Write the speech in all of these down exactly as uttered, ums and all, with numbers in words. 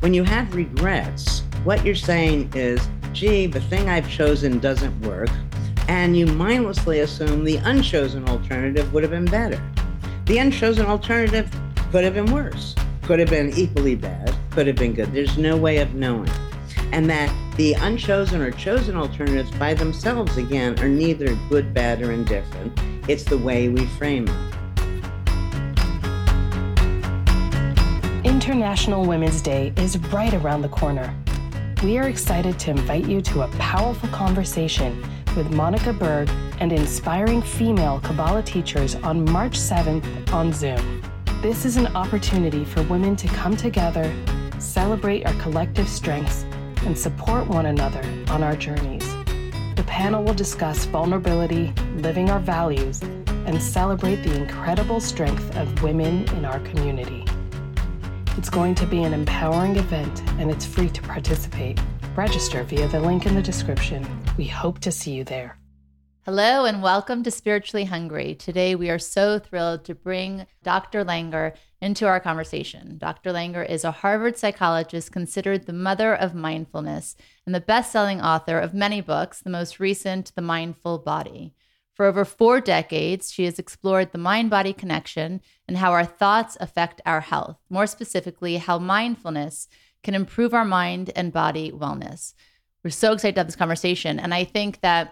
When you have regrets, what you're saying is, gee, the thing I've chosen doesn't work, and you mindlessly assume the unchosen alternative would have been better. The unchosen alternative could have been worse, could have been equally bad, could have been good. There's no way of knowing. And that the unchosen or chosen alternatives by themselves, again, are neither good, bad, or indifferent. It's the way we frame them. International Women's Day is right around the corner. We are excited to invite you to a powerful conversation with Monica Berg and inspiring female Kabbalah teachers on March seventh on Zoom. This is an opportunity for women to come together, celebrate our collective strengths, and support one another on our journeys. The panel will discuss vulnerability, living our values, and celebrate the incredible strength of women in our community. It's going to be an empowering event, and it's free to participate. Register via the link in the description. We hope to see you there. Hello and welcome to Spiritually Hungry. Today we are so thrilled to bring Doctor Langer into our conversation. Doctor Langer is a Harvard psychologist considered the mother of mindfulness and the best-selling author of many books, the most recent, The Mindful Body. For over four decades, she has explored the mind-body connection and how our thoughts affect our health. More specifically, how mindfulness can improve our mind and body wellness. We're so excited to have this conversation. And I think that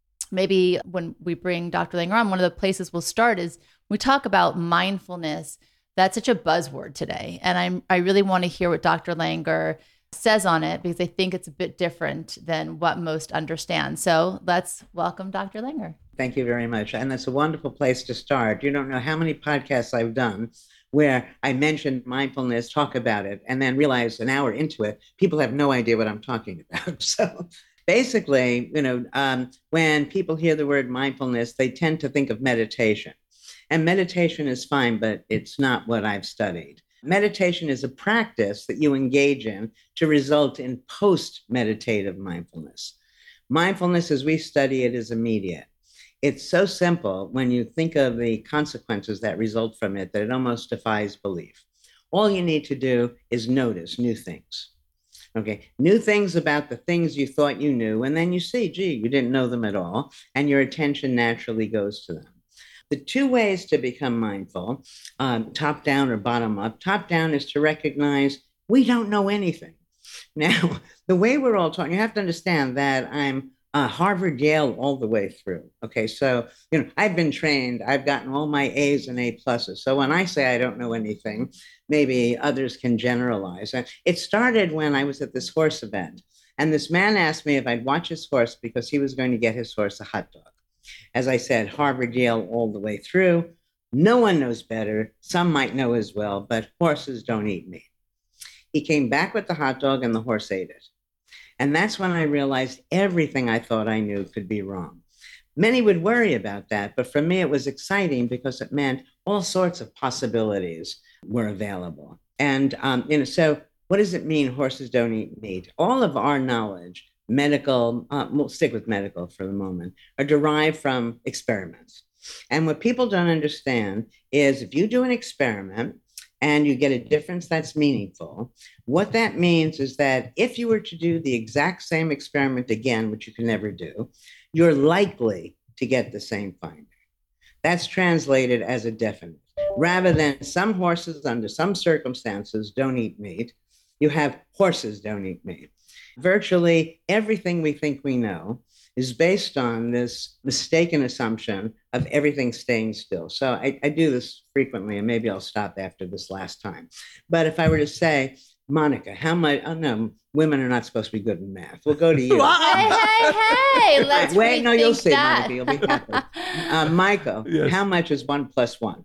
maybe when we bring Doctor Langer on, one of the places we'll start is we talk about mindfulness. That's such a buzzword today. And I'm, I really want to hear what Doctor Langer says on it, because I think it's a bit different than what most understand. So let's welcome Doctor Langer. Thank you very much. And that's a wonderful place to start. You don't know how many podcasts I've done where I mentioned mindfulness, talk about it, and then realize an hour into it, people have no idea what I'm talking about. So basically, you know, um, when people hear the word mindfulness, they tend to think of meditation. And meditation is fine, but it's not what I've studied. Meditation is a practice that you engage in to result in post-meditative mindfulness. Mindfulness, as we study it, is immediate. It's so simple when you think of the consequences that result from it that it almost defies belief. All you need to do is notice new things. Okay, new things about the things you thought you knew, and then you see, gee, you didn't know them at all, and your attention naturally goes to them. The two ways to become mindful, um, top down or bottom up. Top down is to recognize we don't know anything. Now, the way we're all talking, you have to understand that I'm uh, Harvard, Yale, all the way through. Okay, so, you know, I've been trained, I've gotten all my A's and A pluses. So when I say I don't know anything, maybe others can generalize. It started when I was at this horse event, and this man asked me if I'd watch his horse because he was going to get his horse a hot dog. As I said, Harvard, Yale, all the way through. No one knows better. Some might know as well, but horses don't eat meat. He came back with the hot dog and the horse ate it. And that's when I realized everything I thought I knew could be wrong. Many would worry about that, but for me, it was exciting because it meant all sorts of possibilities were available. And, um, you know, so what does it mean horses don't eat meat? All of our knowledge, medical, uh, we'll stick with medical for the moment, are derived from experiments. And what people don't understand is if you do an experiment and you get a difference that's meaningful, what that means is that if you were to do the exact same experiment again, which you can never do, you're likely to get the same finding. That's translated as a definite. Rather than some horses under some circumstances don't eat meat, you have horses don't eat meat. Virtually everything we think we know is based on this mistaken assumption of everything staying still. So I, I do this frequently, and maybe I'll stop after this last time. But if I were to say, Monica, how much, oh no, women are not supposed to be good in math. We'll go to you. Hey, hey, hey, let's Wait, no, you'll see, that. Monica, you'll be happy. Uh, Michael, Yes. How much is one plus one?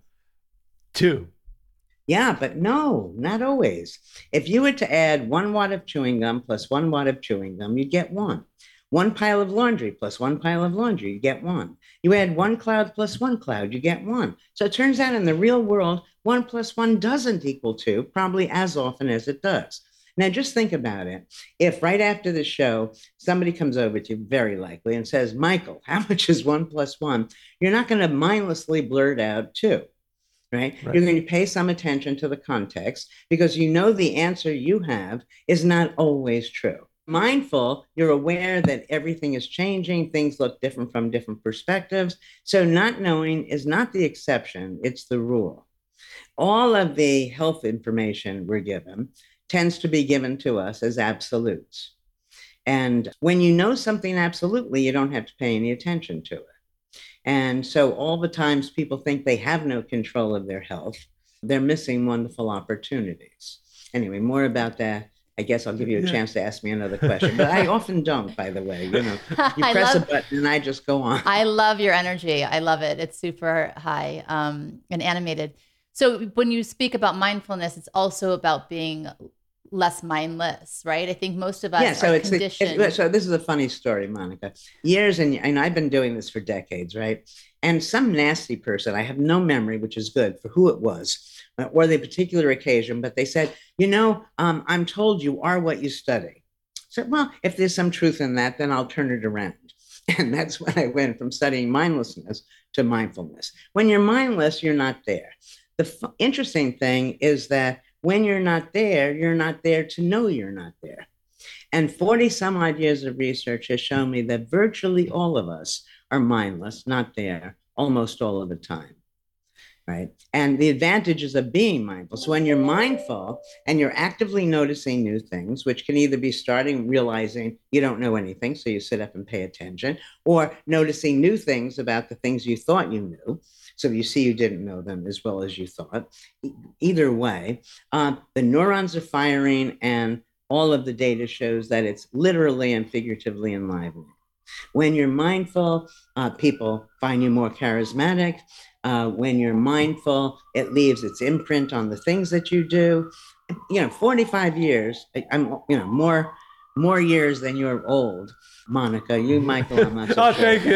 Two. Yeah, but no, not always. If you were to add one wad of chewing gum plus one wad of chewing gum, you'd get one. One pile of laundry plus one pile of laundry, you get one. You add one cloud plus one cloud, you get one. So it turns out in the real world, one plus one doesn't equal two, probably as often as it does. Now, just think about it. If right after the show, somebody comes over to you, very likely, and says, Michael, how much is one plus one? You're not going to mindlessly blurt out two. right? Right. You're going to pay some attention to the context because you know the answer you have is not always true. Mindful, you're aware that everything is changing, things look different from different perspectives. So not knowing is not the exception, it's the rule. All of the health information we're given tends to be given to us as absolutes. And when you know something absolutely, you don't have to pay any attention to it. And so all the times people think they have no control of their health, they're missing wonderful opportunities. Anyway, more about that. I guess I'll give you a Yeah. chance to ask me another question, but I often don't, by the way. You know, you I press love- a button and I just go on. I love your energy. I love it. It's super high um, and animated. So when you speak about mindfulness, it's also about being less mindless, right? I think most of us Yeah, so are it's, conditioned. it's so this is a funny story, Monica. Years and and I've been doing this for decades, right? And some nasty person, I have no memory, which is good for who it was uh, or the particular occasion, but they said, you know, um, I'm told you are what you study. I said, well, if there's some truth in that, then I'll turn it around. And that's when I went from studying mindlessness to mindfulness. When you're mindless, you're not there. The f- interesting thing is that when you're not there, you're not there to know you're not there. And forty some odd years of research has shown me that virtually all of us are mindless, not there, almost all of the time, right? And the advantages of being mindful. So when you're mindful and you're actively noticing new things, which can either be starting realizing you don't know anything, so you sit up and pay attention, or noticing new things about the things you thought you knew, so you see you didn't know them as well as you thought. Either way, uh, the neurons are firing and all of the data shows that it's literally and figuratively enlivening. When you're mindful, uh, people find you more charismatic. Uh, when you're mindful, it leaves its imprint on the things that you do. You know, forty-five years, I'm, you know, more more years than you're old, Monica. You, Michael, I'm not so Oh, sure. thank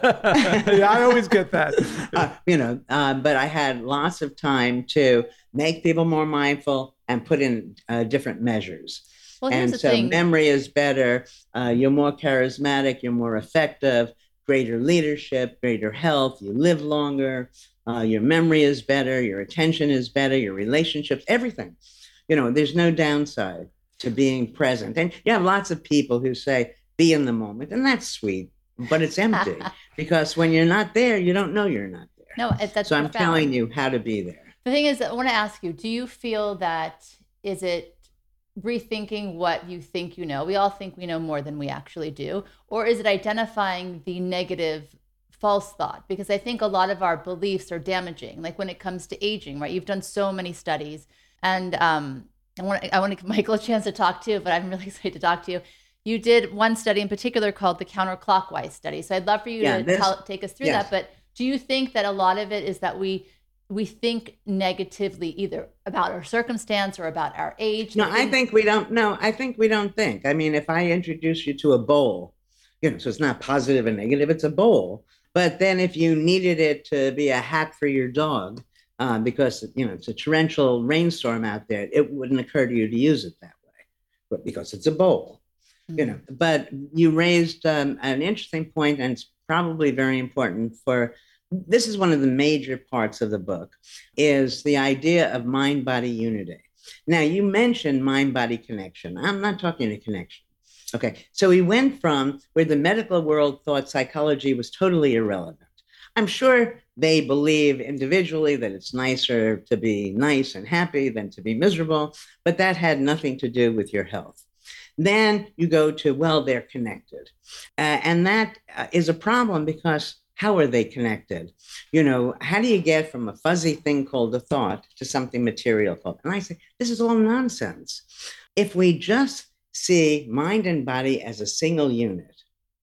you. Yeah, I always get that. uh, you know, uh, but I had lots of time to make people more mindful and put in uh, different measures. Well, here's And the so thing. memory is better. Uh, you're more charismatic. You're more effective. Greater leadership, greater health. You live longer. Uh, your memory is better. Your attention is better. Your relationships, everything. You know, there's no downside to being present. And you have lots of people who say, be in the moment. And that's sweet, but it's empty because when you're not there, you don't know you're not there. No, it- that's so I'm profound. telling you how to be there. The thing is, I want to ask you, do you feel that, is it rethinking what you think you know? We all think we know more than we actually do. Or is it identifying the negative false thought? Because I think a lot of our beliefs are damaging, like when it comes to aging, right? You've done so many studies. And um, I want, I want to give Michael a chance to talk too, but I'm really excited to talk to you. You did one study in particular called the counterclockwise study. So I'd love for you Yeah, to this- tell, take us through yes. that. But do you think that a lot of it is that we we think negatively either about our circumstance or about our age? No, I think we don't. No, I think we don't think. I mean, if I introduce you to a bowl, you know, so it's not positive and negative, it's a bowl. But then if you needed it to be a hat for your dog, uh, because, you know, it's a torrential rainstorm out there, it wouldn't occur to you to use it that way, but because it's a bowl, Mm-hmm. you know. But you raised um, an interesting point, and it's probably very important for, this is one of the major parts of the book, is the idea of mind-body unity. Now, you mentioned mind-body connection. I'm not talking a connection. Okay, so we went from where the medical world thought psychology was totally irrelevant. I'm sure they believe individually that it's nicer to be nice and happy than to be miserable, but that had nothing to do with your health. Then you go to, well, they're connected. Uh, and that uh, is a problem because how are they connected? You know, how do you get from a fuzzy thing called a thought to something material called? And I say, this is all nonsense. If we just see mind and body as a single unit,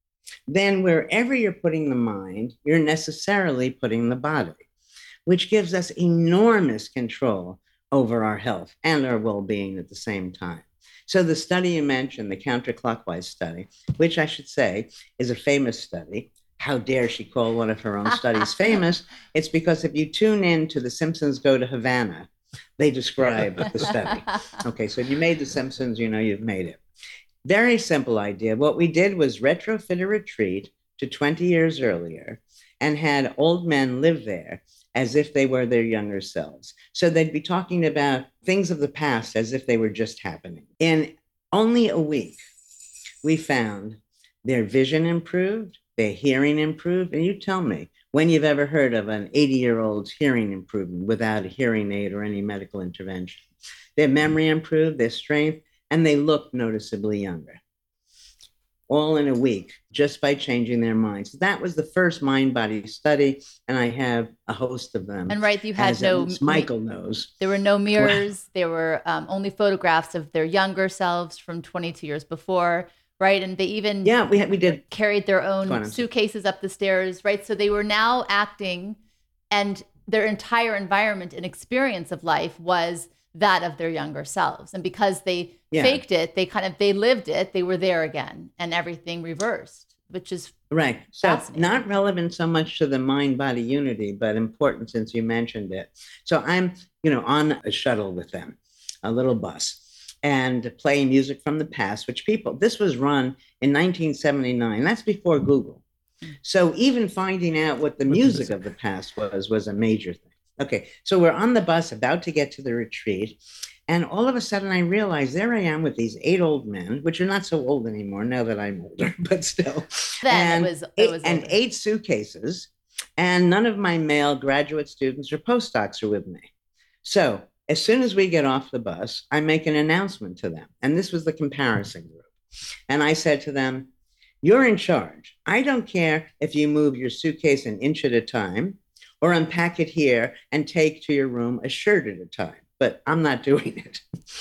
then wherever you're putting the mind, you're necessarily putting the body, which gives us enormous control over our health and our well-being at the same time. So the study you mentioned, the counterclockwise study, which I should say is a famous study. How dare she call one of her own studies famous? It's because if you tune in to The Simpsons Go to Havana, they describe the study. Okay, so if you made The Simpsons, you know you've made it. Very simple idea. What we did was retrofit a retreat to twenty years earlier and had old men live there as if they were their younger selves. So they'd be talking about things of the past as if they were just happening. In only a week, we found their vision improved, their hearing improved. And you tell me when you've ever heard of an eighty-year-old's hearing improvement without a hearing aid or any medical intervention. Their memory improved, their strength, and they looked noticeably younger. All in a week, just by changing their minds. That was the first mind-body study, and I have a host of them. And right, you had no, Michael knows. There were no mirrors. There were um, only photographs of their younger selves from twenty-two years before, right? And they even yeah, we had, we did carried their own suitcases up the stairs, right? So they were now acting, and their entire environment and experience of life was that of their younger selves. And because they yeah. faked it, they kind of, they lived it, they were there again, and everything reversed, which is right. So not relevant so much to the mind-body unity, but important since you mentioned it. So I'm, you know, on a shuttle with them, a little bus, and playing music from the past, which people, this was run in nineteen seventy-nine. That's before Google. So even finding out what the music of the past was, was a major thing. Okay, so we're on the bus about to get to the retreat, and all of a sudden I realize there I am with these eight old men, which are not so old anymore now that I'm older, but still. Then and, it was, it was eight, and eight suitcases, and none of my male graduate students or postdocs are with me. So as soon as we get off the bus, I make an announcement to them, and this was the comparison group. And I said to them, you're in charge. I don't care if you move your suitcase an inch at a time, or unpack it here and take to your room a shirt at a time, but I'm not doing it.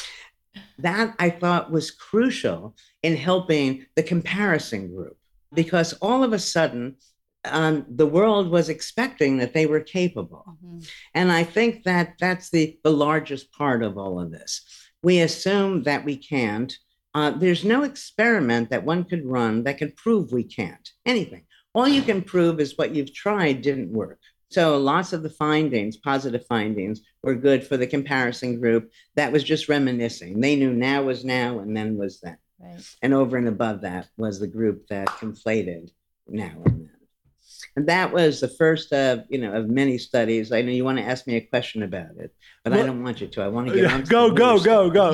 That I thought was crucial in helping the comparison group, because all of a sudden, um, the world was expecting that they were capable. Mm-hmm. And I think that that's the, the largest part of all of this. We assume that we can't. Uh, there's no experiment that one could run that could prove we can't, anything. All you can prove is what you've tried didn't work. So lots of the findings, positive findings, were good for the comparison group that was just reminiscing. They knew now was now and then was then. Right. And over and above that was the group that conflated now and then. And that was the first of, you know, of many studies. I know you want to ask me a question about it, but well, I don't want you to. I want to get on to go, go, go, go.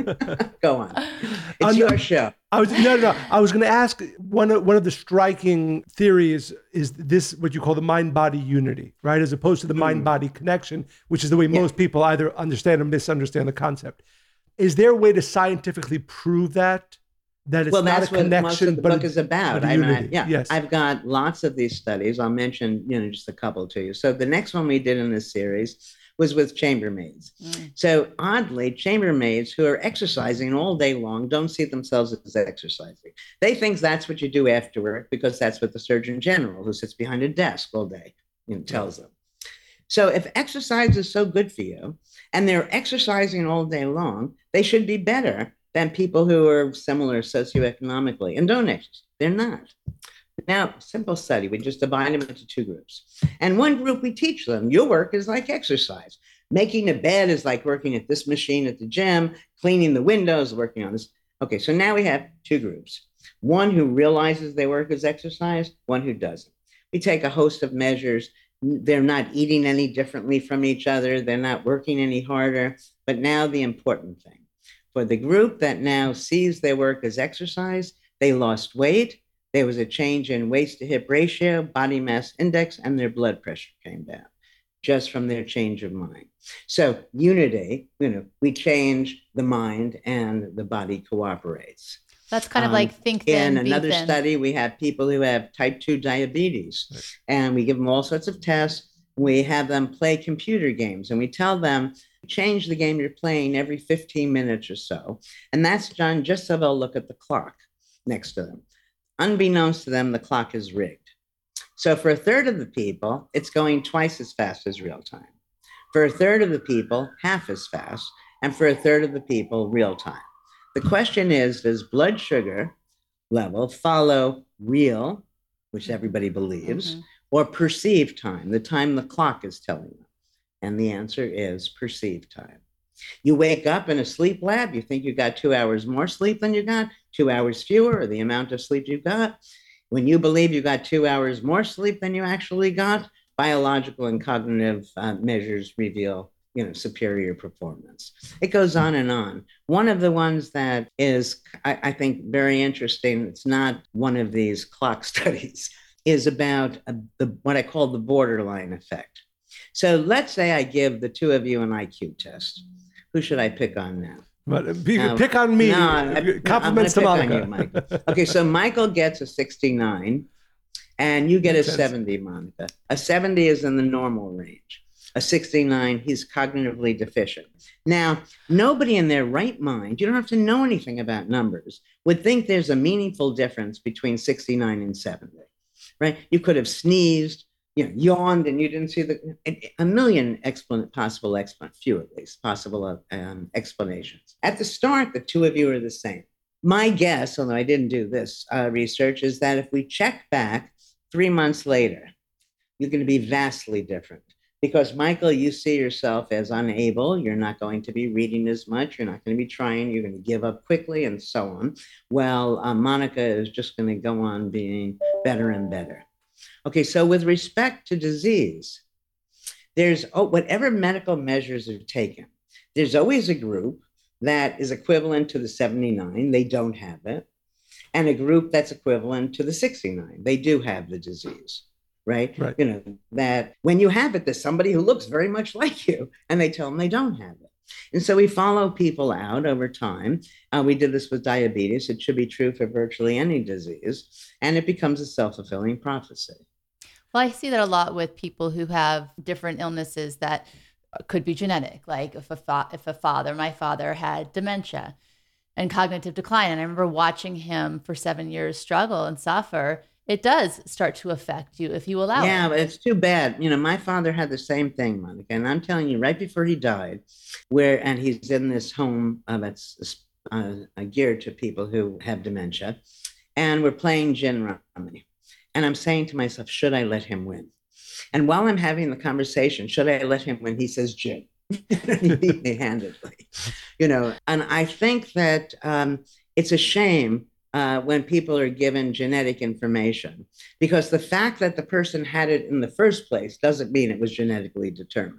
Go on. It's um, your show. I was no, no. I was going to ask one of one of the striking theories is this what you call the mind-body unity, right? As opposed to the mm. mind-body connection, which is the way yeah. most people either understand or misunderstand the concept. Is there a way to scientifically prove that? That it's well, not that's a what connection, most of the but book is about. I mean, I, yeah, yes. I've got lots of these studies. I'll mention, you know, just a couple to you. So the next one we did in this series was with chambermaids. Mm. So oddly, chambermaids who are exercising all day long don't see themselves as exercising. They think that's what you do after work because that's what the Surgeon General, who sits behind a desk all day, you know, tells them. So if exercise is so good for you and they're exercising all day long, they should be better than people who are similar socioeconomically and don't exercise. They're not. Now, simple study, we just divide them into two groups. And one group, we teach them, your work is like exercise. Making a bed is like working at this machine at the gym, cleaning the windows, working on this. Okay, so now we have two groups. One who realizes their work is exercise, one who doesn't. We take a host of measures. They're not eating any differently from each other. They're not working any harder. But now the important thing. For the group that now sees their work as exercise, they lost weight. There was a change in waist to hip ratio, body mass index, and their blood pressure came down just from their change of mind. So unity, you know, we change the mind and the body cooperates. That's kind of um, like think thin, in another be thin. study, we have people who have type two diabetes, right. And we give them all sorts of tests. We have them play computer games, and we tell them, change the game you're playing every fifteen minutes or so. And that's done just so they'll look at the clock next to them. Unbeknownst to them, the clock is rigged. So for a third of the people, it's going twice as fast as real time. For a third of the people, half as fast. And for a third of the people, real time. The question is, does blood sugar level follow real, which everybody believes, mm-hmm. or perceived time, the time the clock is telling them? And the answer is perceived time. You wake up in a sleep lab, you think you got two hours more sleep than you got, two hours fewer, or the amount of sleep you got. When you believe you got two hours more sleep than you actually got, biological and cognitive uh, measures reveal, you know, superior performance. It goes on and on. One of the ones that is, I, I think, very interesting, it's not one of these clock studies, is about uh, the what I call the borderline effect. So let's say I give the two of you an I Q test. Who should I pick on now? But you um, pick on me. No, I, Compliments no, to Monica. You, Michael. Okay, so Michael gets a sixty-nine, and you get a seventy, Monica. A seventy is in the normal range. A sixty-nine, he's cognitively deficient. Now, nobody in their right mind, you don't have to know anything about numbers, would think there's a meaningful difference between sixty-nine and seventy, right? You could have sneezed, you know, yawned, and you didn't see the, a million explan- possible, explan- few at least, possible um, explanations. At the start, the two of you are the same. My guess, although I didn't do this uh, research, is that if we check back three months later, you're going to be vastly different. Because, Michael, you see yourself as unable. You're not going to be reading as much. You're not going to be trying. You're going to give up quickly and so on. Well, uh, Monica is just going to go on being better and better. Okay, so with respect to disease, there's oh, whatever medical measures are taken, there's always a group that is equivalent to the seventy-nine. They don't have it. And a group that's equivalent to the sixty-nine. They do have the disease. Right? Right. You know, that when you have it, there's somebody who looks very much like you, and they tell them they don't have it. And so we follow people out over time. Uh, we did this with diabetes. It should be true for virtually any disease, and it becomes a self-fulfilling prophecy. Well, I see that a lot with people who have different illnesses that could be genetic. Like if a fa- if a father, my father had dementia and cognitive decline, and I remember watching him for seven years struggle and suffer. It does start to affect you if you allow yeah, it. But it's too bad. You know, my father had the same thing, Monica, and I'm telling you, right before he died, where and he's in this home uh, that's uh, geared to people who have dementia, and we're playing gin rummy, and I'm saying to myself, should I let him win? And while I'm having the conversation, should I let him win? He says gin. He beat me handedly, you know. And I think that um, it's a shame. Uh, when people are given genetic information, because the fact that the person had it in the first place doesn't mean it was genetically determined.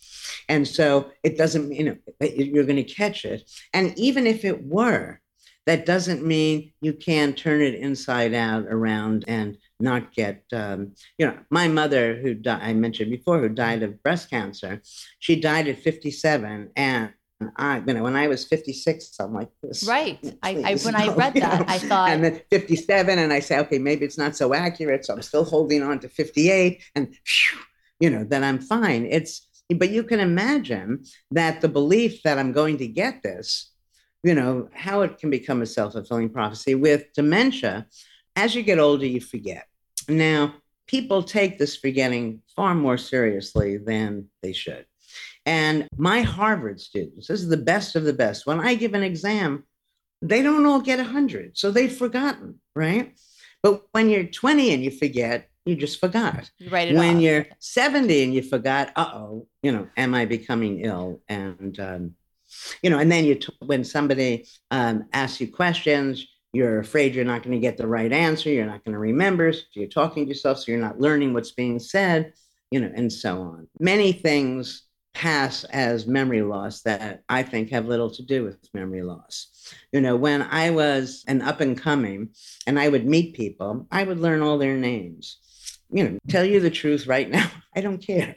And so it doesn't mean, you know, you're going to catch it. And even if it were, that doesn't mean you can turn it inside out around and not get, um, you know, my mother, who di- I mentioned before, who died of breast cancer, she died at fifty-seven, and I, you know, when I was fifty-six, I'm like this. Right. I, I when I read that, know? I thought. And then fifty-seven, and I say, okay, maybe it's not so accurate, so I'm still holding on to fifty-eight, and whew, you know, that I'm fine. It's, but you can imagine that the belief that I'm going to get this, you know, how it can become a self-fulfilling prophecy. With dementia, as you get older, you forget. Now, people take this forgetting far more seriously than they should. And my Harvard students, this is the best of the best. When I give an exam, they don't all get one hundred. So they've forgotten, right? But when you're twenty and you forget, you just forgot. You write it when off. You're seventy and you forgot, uh-oh, you know, am I becoming ill? And, um, you know, and then you, t- when somebody um, asks you questions, you're afraid you're not going to get the right answer. You're not going to remember. So you're talking to yourself, so you're not learning what's being said, you know, and so on. Many things pass as memory loss that I think have little to do with memory loss. You know, when I was an up and coming and I would meet people, I would learn all their names. You know, tell you the truth right now, I don't care.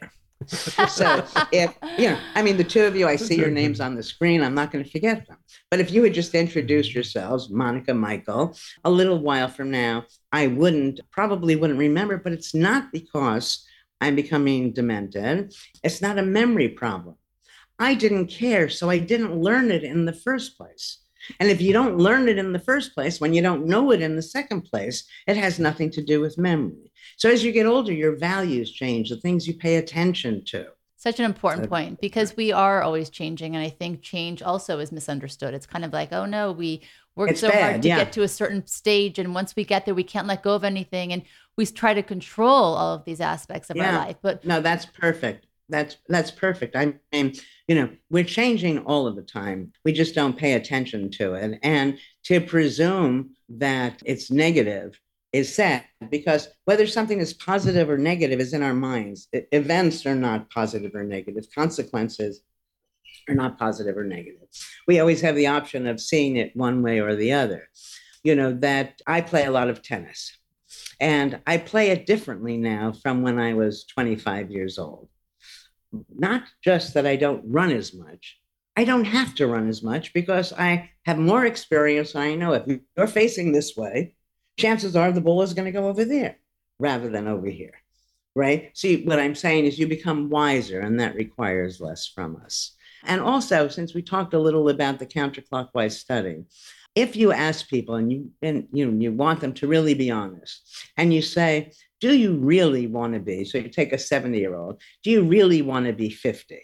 So if, you know, I mean, the two of you, I see your names on the screen, I'm not going to forget them. But if you had just introduced yourselves, Monica, Michael, a little while from now, I wouldn't, probably wouldn't remember, but it's not because I'm becoming demented. It's not a memory problem. I didn't care, so I didn't learn it in the first place. And if you don't learn it in the first place, when you don't know it in the second place, it has nothing to do with memory. So as you get older, your values change, the things you pay attention to. Such an important point, because we are always changing. And I think change also is misunderstood. It's kind of like, oh no, we worked It's so bad, hard to yeah. get to a certain stage. And once we get there, we can't let go of anything. And we try to control all of these aspects of Yeah. our life. But No, that's perfect. That's that's perfect. I mean, you know, we're changing all of the time. We just don't pay attention to it. And to presume that it's negative is sad because whether something is positive or negative is in our minds. E- events are not positive or negative. Consequences are not positive or negative. We always have the option of seeing it one way or the other. You know, that I play a lot of tennis and I play it differently now from when I was twenty-five years old. Not just that I don't run as much, I don't have to run as much because I have more experience. And I know if you're facing this way, chances are the ball is going to go over there rather than over here. Right. See, what I'm saying is you become wiser, and that requires less from us. And also, since we talked a little about the counterclockwise study, if you ask people and you and you you want them to really be honest, and you say, do you really want to be? So you take a seventy year old, do you really want to be fifty?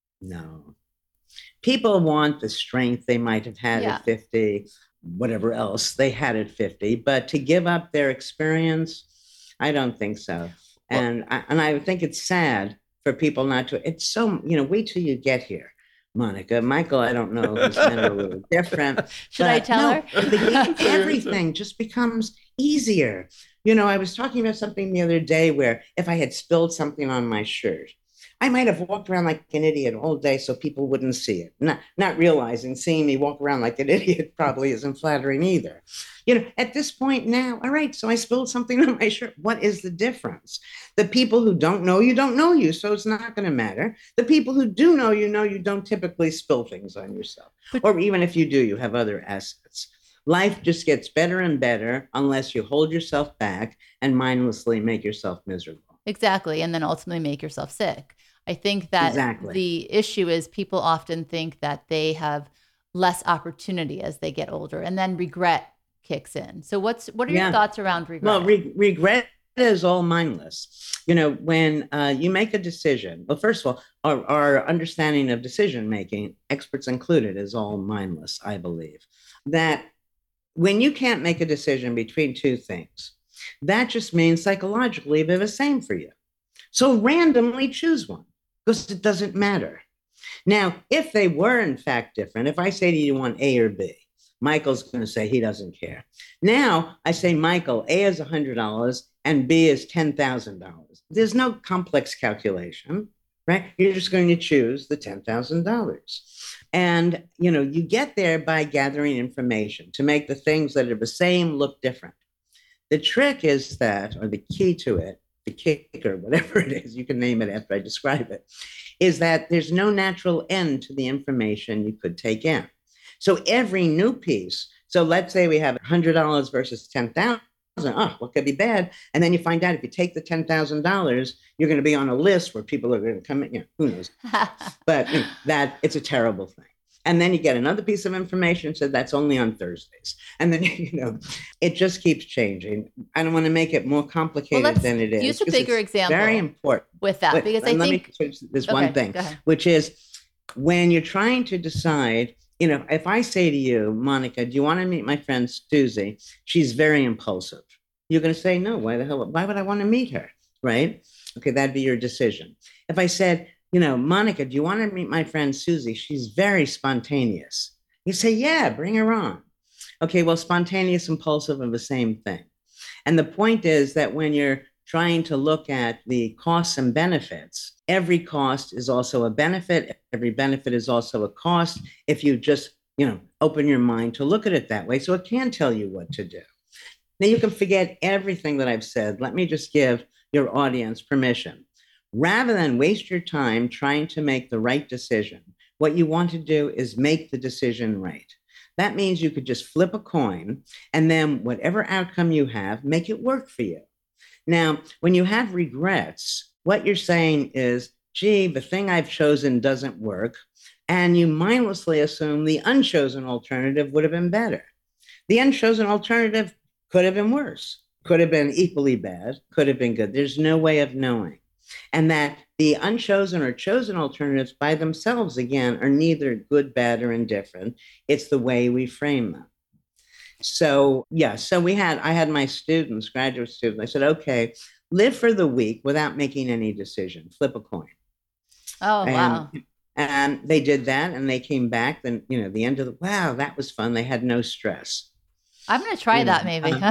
No. People want the strength they might have had Yeah. at fifty, whatever else they had at fifty, but to give up their experience, I don't think so. And I, and I think it's sad for people not to. It's so, you know, wait till you get here, Monica. Michael, I don't know, his men are a little different. Should I but tell no, her? the- everything just becomes easier. You know, I was talking about something the other day where if I had spilled something on my shirt, I might have walked around like an idiot all day so people wouldn't see it. Not, not realizing seeing me walk around like an idiot probably isn't flattering either. You know, at this point now, all right, so I spilled something on my shirt. What is the difference? The people who don't know you don't know you, so it's not going to matter. The people who do know you know you don't typically spill things on yourself. But- or even if you do, you have other assets. Life just gets better and better unless you hold yourself back and mindlessly make yourself miserable. Exactly. And then ultimately make yourself sick. I think that Exactly. the issue is people often think that they have less opportunity as they get older, and then regret kicks in. So what's what are your Yeah. thoughts around regret? Well, re- regret is all mindless. You know, when uh, you make a decision, well, first of all, our, our understanding of decision making, experts included, is all mindless, I believe. That when you can't make a decision between two things, that just means psychologically they're the same for you. So randomly choose one because it doesn't matter. Now, if they were in fact different, if I say to you, you want A or B, Michael's going to say he doesn't care. Now I say, Michael, A is one hundred dollars and B is ten thousand dollars. There's no complex calculation, right? You're just going to choose the ten thousand dollars. And, you know, you get there by gathering information to make the things that are the same look different. The trick is that, or the key to it, the kicker, whatever it is, you can name it after I describe it, is that there's no natural end to the information you could take in. So every new piece, so let's say we have one hundred dollars versus ten thousand dollars. Oh, what could be bad? And then you find out if you take the ten thousand dollars, you're going to be on a list where people are going to come in, you know, who knows? But you know, that it's a terrible thing. And then you get another piece of information, so that's only on Thursdays. And then, you know, it just keeps changing. I don't want to make it more complicated let's than it is. use a 'cause bigger it's example Very important. with that, Wait, because I and let think me switch this Okay, one thing, go ahead. which is when you're trying to decide, you know, if I say to you, Monica, do you want to meet my friend Susie? She's very impulsive. You're going to say, no, why the hell? Why would I want to meet her? Right? Okay, that'd be your decision. If I said, you know, Monica, do you want to meet my friend Susie? She's very spontaneous. You say, yeah, bring her on. Okay, well, spontaneous, impulsive are the same thing. And the point is that when you're trying to look at the costs and benefits, every cost is also a benefit. Every benefit is also a cost if you just, you know, open your mind to look at it that way. So it can tell you what to do. Now you can forget everything that I've said. Let me just give your audience permission. Rather than waste your time trying to make the right decision, what you want to do is make the decision right. That means you could just flip a coin and then whatever outcome you have, make it work for you. Now, when you have regrets, what you're saying is, gee, the thing I've chosen doesn't work. And you mindlessly assume the unchosen alternative would have been better. The unchosen alternative could have been worse, could have been equally bad, could have been good. There's no way of knowing. And that the unchosen or chosen alternatives by themselves, again, are neither good, bad, or indifferent. It's the way we frame them. So, yeah, so we had, I had my students, graduate students, I said, okay, live for the week without making any decision, flip a coin. Oh, and, wow. And they did that and they came back, then, you know, the end of the, wow, that was fun. They had no stress. I'm going to try You that know, maybe.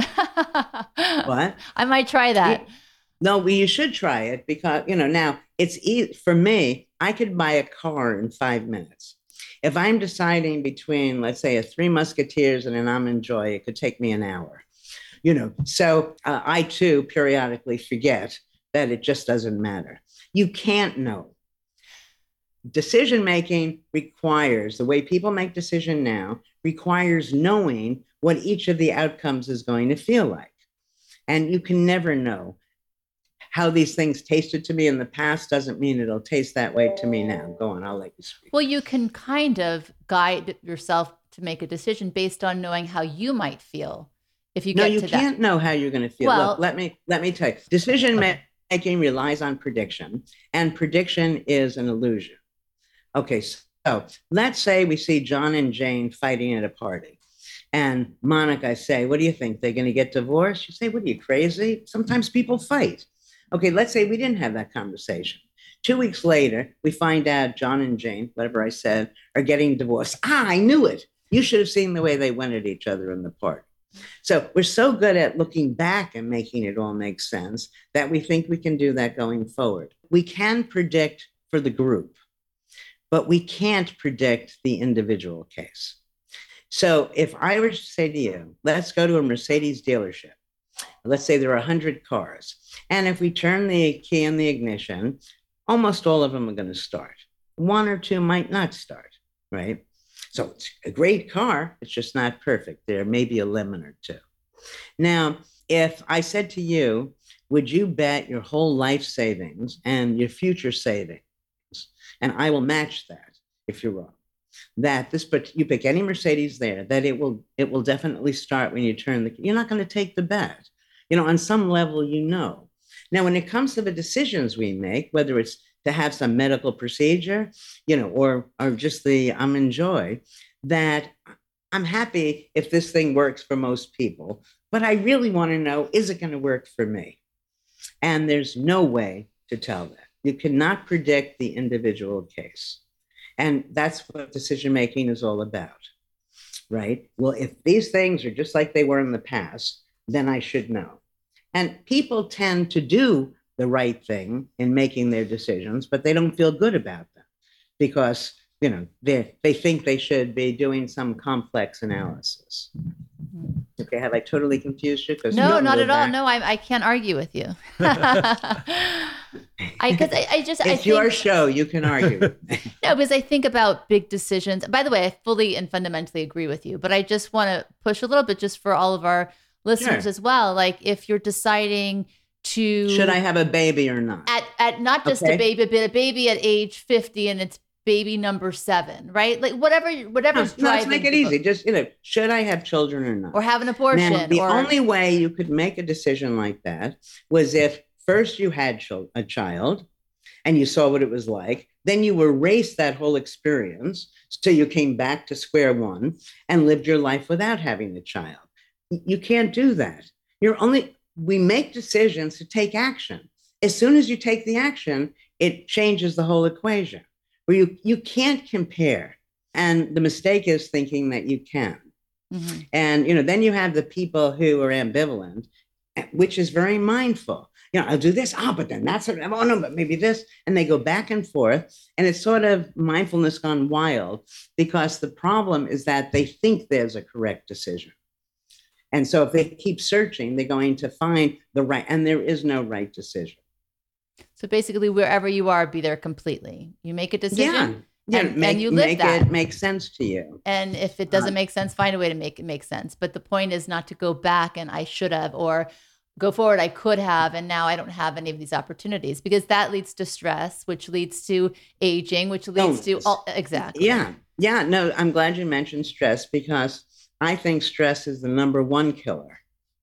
um, what? I might try that. No, well, you should try it because, you know, now it's easy for me. I could buy a car in five minutes. If I'm deciding between, let's say, a Three Musketeers and an Almond Joy, it could take me an hour. You know, so uh, I too periodically forget that it just doesn't matter. You can't know. Decision making requires, the way people make decision now, requires knowing what each of the outcomes is going to feel like. And you can never know. How these things tasted to me in the past doesn't mean it'll taste that way to me now. Go on, I'll let you speak. Well, you can kind of guide yourself to make a decision based on knowing how you might feel if you no, get you to can't that. know how you're going to feel. Well, Look, let me let me tell you. Decision making relies on prediction, and prediction is an illusion. Okay, so let's say we see John and Jane fighting at a party. And Monica, I say, what do you think? They're going to get divorced? You say, what are you, crazy? Sometimes people fight. Okay, let's say we didn't have that conversation. Two weeks later, we find out John and Jane, whatever I said, are getting divorced. Ah, I knew it. You should have seen the way they went at each other in the park. So we're so good at looking back and making it all make sense that we think we can do that going forward. We can predict for the group, but we can't predict the individual case. So if I were to say to you, let's go to a Mercedes dealership. Let's say there are one hundred cars. And if we turn the key in the ignition, almost all of them are going to start. One or two might not start, right? So it's a great car. It's just not perfect. There may be a lemon or two. Now, if I said to you, would you bet your whole life savings and your future savings, and I will match that if you're wrong, that this, but you pick any Mercedes there, that it will, it will definitely start when you turn the, you're not going to take the bet. You know, on some level, you know. Now, when it comes to the decisions we make, whether it's to have some medical procedure, you know, or, or just the Almond Joy, that I'm happy if this thing works for most people, but I really want to know, is it going to work for me? And there's no way to tell that. You cannot predict the individual case. And that's what decision-making is all about, right? Well, if these things are just like they were in the past, then I should know. And people tend to do the right thing in making their decisions, but they don't feel good about them because, you know, they they think they should be doing some complex analysis. Okay, have I totally confused you? No, not at all. No, I, I can't argue with you. I because I, I just it's I think, your show. You can argue. No, because I think about big decisions. By the way, I fully and fundamentally agree with you, but I just want to push a little bit just for all of our listeners Sure. as well. Like if you're deciding to Should I have a baby or not? at at not just Okay. a baby, but a baby at age fifty, and it's baby number seven, right? Like whatever, whatever's No, let's driving make it the- easy. Just, you know, should I have children or not? or have an abortion, Now, the or only way you could make a decision like that was if first you had chil- a child and you saw what it was like, then you erased that whole experience. So you came back to square one and lived your life without having the child. Y- You can't do that. You're only, we make decisions to take action. As soon as you take the action, it changes the whole equation. Where you, you can't compare. And the mistake is thinking that you can. Mhm. And, you know, then you have the people who are ambivalent, which is very mindful. You know, I'll do this, oh, but then that's, oh, no, but maybe this. And they go back and forth. And it's sort of mindfulness gone wild because the problem is that they think there's a correct decision. And so if they keep searching, they're going to find the right, and there is no right decision. so basically wherever you are, be there completely. You make a decision. Yeah. Yeah, And- make, and you live make that. it make sense to you. And if it doesn't Uh, make sense, find a way to make it make sense. But the point is not to go back and I should have, or go forward, I could have, and now I don't have any of these opportunities, because that leads to stress, which leads to aging, which leads to Illness. all, exactly. Yeah. Yeah. No, I'm glad you mentioned stress because I think stress is the number one killer.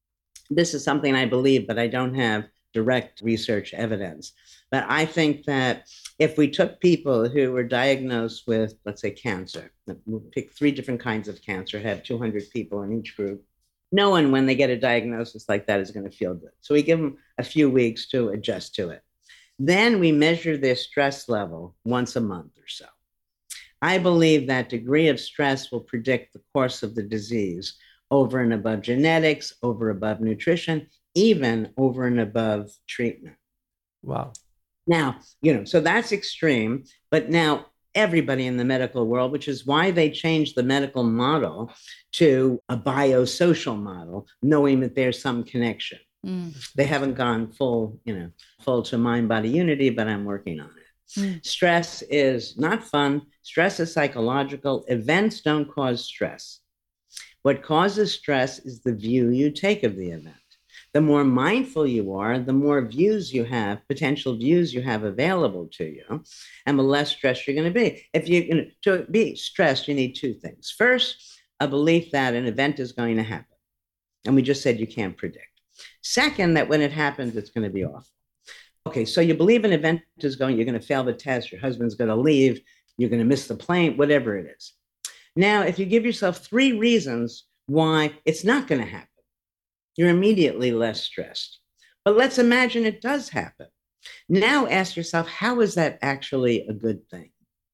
This is something I believe, but I don't have direct research evidence. But I think that if we took people who were diagnosed with, let's say, cancer, we'll pick three different kinds of cancer, have two hundred people in each group, no one, when they get a diagnosis like that, is going to feel good. So we give them a few weeks to adjust to it. Then we measure their stress level once a month or so. I believe that degree of stress will predict the course of the disease over and above genetics, over above nutrition, even over and above treatment. Wow. Now, you know, so that's extreme, but now everybody in the medical world, which is why they changed the medical model to a biosocial model, knowing that there's some connection. Mm. They haven't gone full, you know, full to mind-body unity, but I'm working on it. Mm. Stress is not fun. Stress is psychological. Events don't cause stress. What causes stress is the view you take of the event. The more mindful you are, the more views you have, potential views you have available to you, and the less stressed you're going to be. If you, you know, to be stressed, you need two things. First, a belief that an event is going to happen. And we just said you can't predict. Second, that when it happens, it's going to be awful. Okay, so you believe an event is going, you're going to fail the test, your husband's going to leave, you're going to miss the plane, whatever it is. Now, if you give yourself three reasons why it's not going to happen, you're immediately less stressed. But let's imagine it does happen. Now ask yourself, how is that actually a good thing?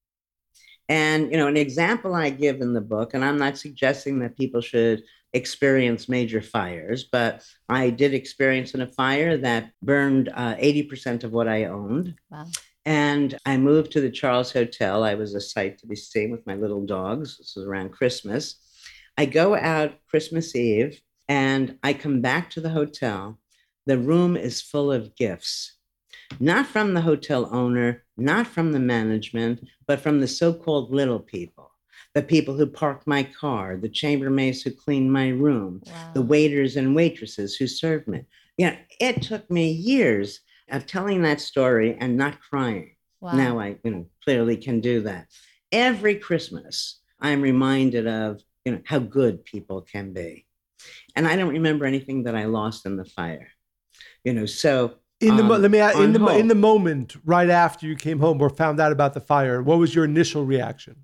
And, you know, an example I give in the book, and I'm not suggesting that people should experience major fires, but I did experience in a fire that burned uh, eighty percent of what I owned. Wow. And I moved to the Charles Hotel. I was a sight to be seen with my little dogs. This was around Christmas. I go out Christmas Eve, and I come back to the hotel. The room is full of gifts, not from the hotel owner, not from the management, but from the so-called little people, the people who parked my car, the chambermaids who cleaned my room, wow. the waiters and waitresses who served me. You know, it took me years of telling that story and not crying. Wow. Now I, you know, clearly can do that. Every Christmas, I'm reminded of, you know, how good people can be. And I don't remember anything that I lost in the fire, you know, so. In the, um, let me ask, in the, whole, in the moment, right after you came home or found out about the fire, what was your initial reaction?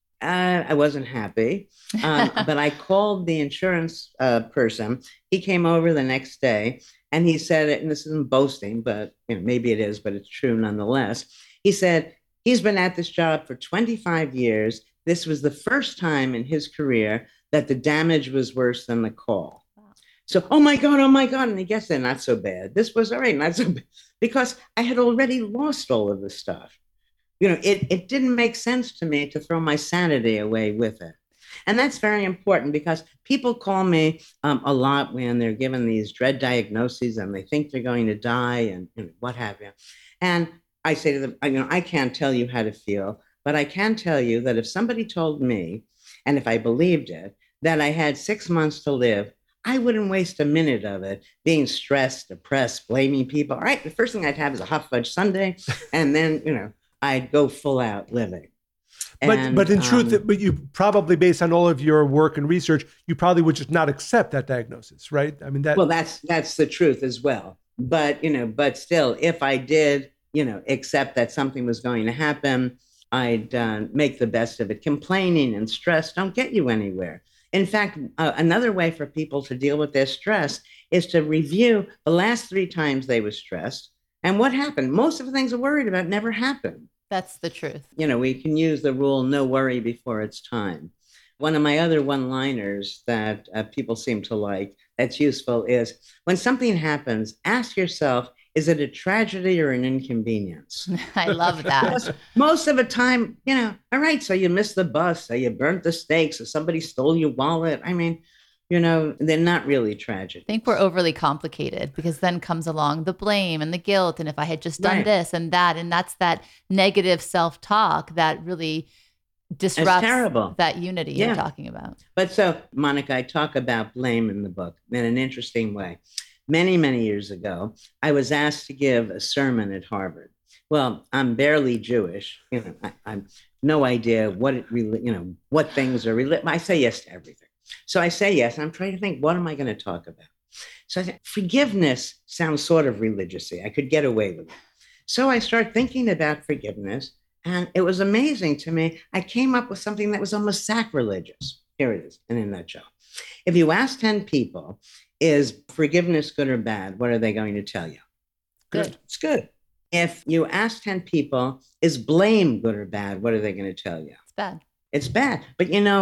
Uh, I wasn't happy, um, but I called the insurance uh, person. He came over the next day and he said, and this isn't boasting, but you know, maybe it is, but it's true nonetheless. He said, he's been at this job for twenty-five years. This was the first time in his career that the damage was worse than the call. Wow. So, oh my God, oh my God. And he gets there, not so bad. This was all right, not so bad. Because I had already lost all of this stuff. You know, it, it didn't make sense to me to throw my sanity away with it. And that's very important because people call me um, a lot when they're given these dread diagnoses and they think they're going to die and you know, what have you. And I say to them, you know, I can't tell you how to feel, but I can tell you that if somebody told me, and if I believed it, that I had six months to live, I wouldn't waste a minute of it being stressed, depressed, blaming people. All right, the first thing I'd have is a hot fudge sundae, and then, you know, I'd go full out living. But and, but in um, truth, but you probably, based on all of your work and research, you probably would just not accept that diagnosis, right? I mean, that. Well, that's that's the truth as well. But, you know, but still, if I did, you know, accept that something was going to happen, I'd uh, make the best of it. Complaining and stress don't get you anywhere. In fact, uh, another way for people to deal with their stress is to review the last three times they were stressed and what happened. Most of the things they're worried about never happened. That's the truth. You know, we can use the rule, no worry before it's time. One of my other one-liners that uh, people seem to like that's useful is when something happens, ask yourself, is it a tragedy or an inconvenience? I love that. Most, most of the time, you know, all right, so you missed the bus, so you burnt the steaks, or somebody stole your wallet. I mean, you know, they're not really tragic. I think we're overly complicated because then comes along the blame and the guilt. And if I had just done right. this and that, and that's that negative self-talk that really disrupts that unity yeah. you're talking about. But so, Monica, I talk about blame in the book in an interesting way. Many, many years ago, I was asked to give a sermon at Harvard. Well, I'm barely Jewish. You know, I, I'm no idea what it really, you know, what things are related. I say yes to everything. So I say yes, and I'm trying to think, what am I going to talk about? So I said, forgiveness sounds sort of religious-y. I could get away with it. So I started thinking about forgiveness, and it was amazing to me. I came up with something that was almost sacrilegious. Here it is in a nutshell. If you ask ten people, is forgiveness good or bad? What are they going to tell you? Good. It's good. If you ask ten people, is blame good or bad? What are they going to tell you? It's bad. It's bad. But you know,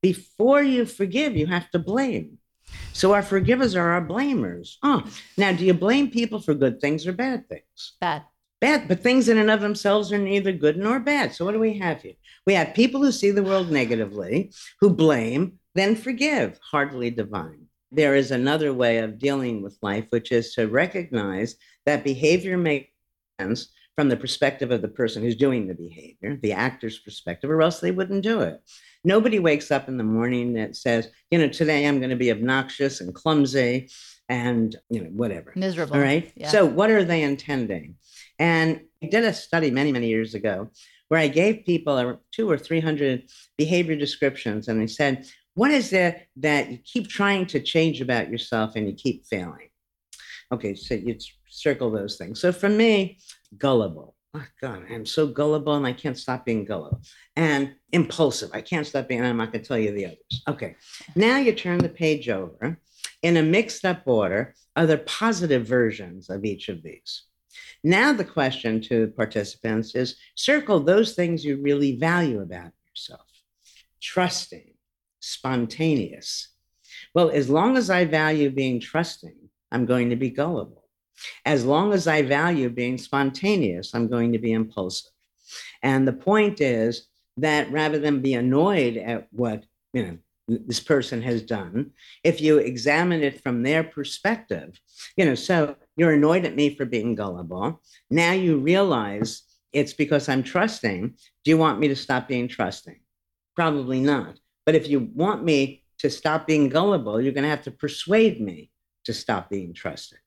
Before you forgive, you have to blame. So our forgivers are our blamers. Oh, now, do you blame people for good things or bad things? Bad. Bad, but things in and of themselves are neither good nor bad. So what do we have here? We have people who see the world negatively, who blame, then forgive. Hardly divine. There is another way of dealing with life, which is to recognize that behavior makes sense from the perspective of the person who's doing the behavior, the actor's perspective, or else they wouldn't do it. Nobody wakes up in the morning that says, you know, today I'm going to be obnoxious and clumsy and, you know, whatever. Miserable. All right. Yeah. So what are they intending? And I did a study many, many years ago where I gave people two or three hundred behavior descriptions. And I said, what is it that you keep trying to change about yourself and you keep failing? Okay, so you circle those things. So for me, gullible. Oh God, I'm so gullible and I can't stop being gullible. And impulsive. I can't stop being, I'm not going to tell you the others. Okay, now you turn the page over. In a mixed up order, are there positive versions of each of these? Now the question to participants is circle those things you really value about yourself. Trusting, spontaneous. Well, as long as I value being trusting, I'm going to be gullible. As long as I value being spontaneous, I'm going to be impulsive. And the point is that rather than be annoyed at what, you know, this person has done, if you examine it from their perspective, you know, so you're annoyed at me for being gullible. Now you realize it's because I'm trusting. Do you want me to stop being trusting? Probably not. But if you want me to stop being gullible, you're going to have to persuade me to stop being trusting.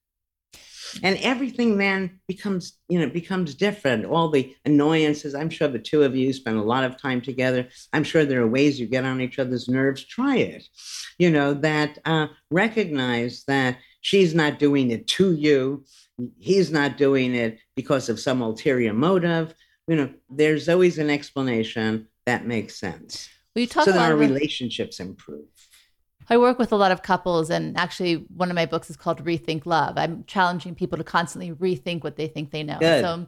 And everything then becomes, you know, becomes different. All the annoyances, I'm sure the two of you spend a lot of time together. I'm sure there are ways you get on each other's nerves. Try it, you know, that uh, recognize that she's not doing it to you. He's not doing it because of some ulterior motive. You know, there's always an explanation that makes sense. Well, you talk so a that lot our about- relationships improve. I work with a lot of couples, and actually one of my books is called Rethink Love. I'm challenging people to constantly rethink what they think they know. Good. So,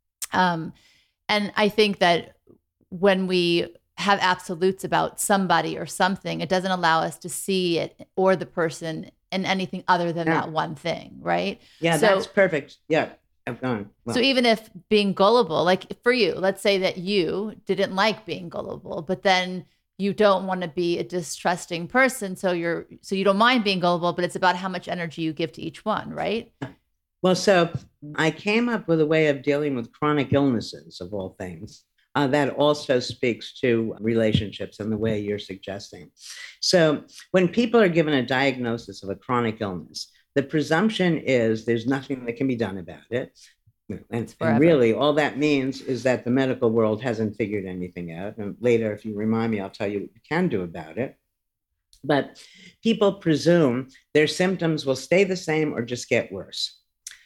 um, and I think that when we have absolutes about somebody or something, it doesn't allow us to see it or the person in anything other than Yeah. that one thing, right? Yeah, So- that's perfect. Yeah, I've gone. Well, So even if being gullible, like for you, let's say that you didn't like being gullible, but then you don't want to be a distrusting person. So you're, so you don't mind being gullible, but it's about how much energy you give to each one, right? Well, so I came up with a way of dealing with chronic illnesses of all things uh, that also speaks to relationships in the way you're suggesting. So when people are given a diagnosis of a chronic illness, the presumption is there's nothing that can be done about it. And, and really, all that means is that the medical world hasn't figured anything out. And later, if you remind me, I'll tell you what you can do about it. But people presume their symptoms will stay the same or just get worse.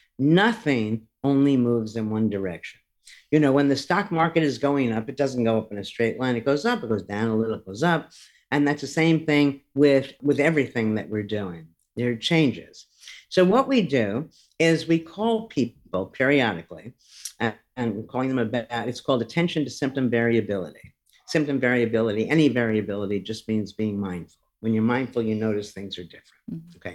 Nothing only moves in one direction. You know, when the stock market is going up, it doesn't go up in a straight line. It goes up, it goes down a little, it goes up. And that's the same thing with, with everything that we're doing. There are changes. So what we do is we call people periodically, uh, and we're calling them about, it's called attention to symptom variability. Symptom variability, any variability just means being mindful. When you're mindful, you notice things are different. Mm-hmm. Okay.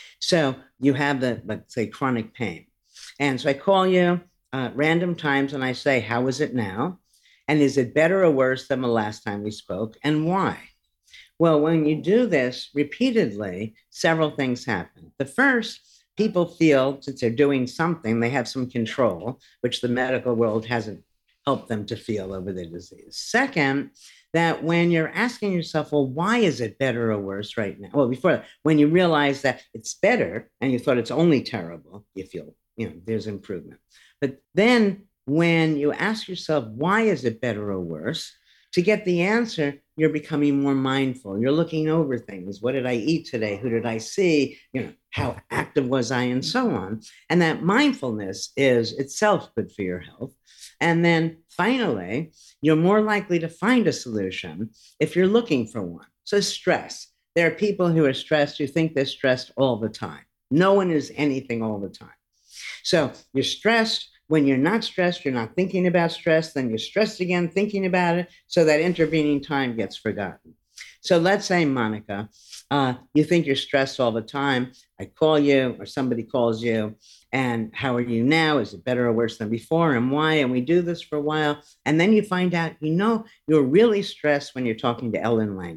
So you have the, let's say, chronic pain. And so I call you uh, random times and I say, how is it now? And is it better or worse than the last time we spoke? And why? Well, when you do this repeatedly, several things happen. The first, people feel since they're doing something, they have some control, which the medical world hasn't helped them to feel over their disease. Second, that when you're asking yourself, well, why is it better or worse right now? Well, before that, when you realize that it's better and you thought it's only terrible, you feel, you know, there's improvement. But then when you ask yourself, why is it better or worse? To get the answer, you're becoming more mindful. You're looking over things. What did I eat today? Who did I see? You know, how active was I? And so on. And that mindfulness is itself good for your health. And then finally, you're more likely to find a solution if you're looking for one. So stress. There are people who are stressed who think they're stressed all the time. No one is anything all the time. So you're stressed. When you're not stressed, you're not thinking about stress, then you're stressed again, thinking about it, so that intervening time gets forgotten. So let's say, Monica, uh, you think you're stressed all the time. I call you or somebody calls you, and how are you now? Is it better or worse than before, and why? And we do this for a while. And then you find out, you know, you're really stressed when you're talking to Ellen Langer.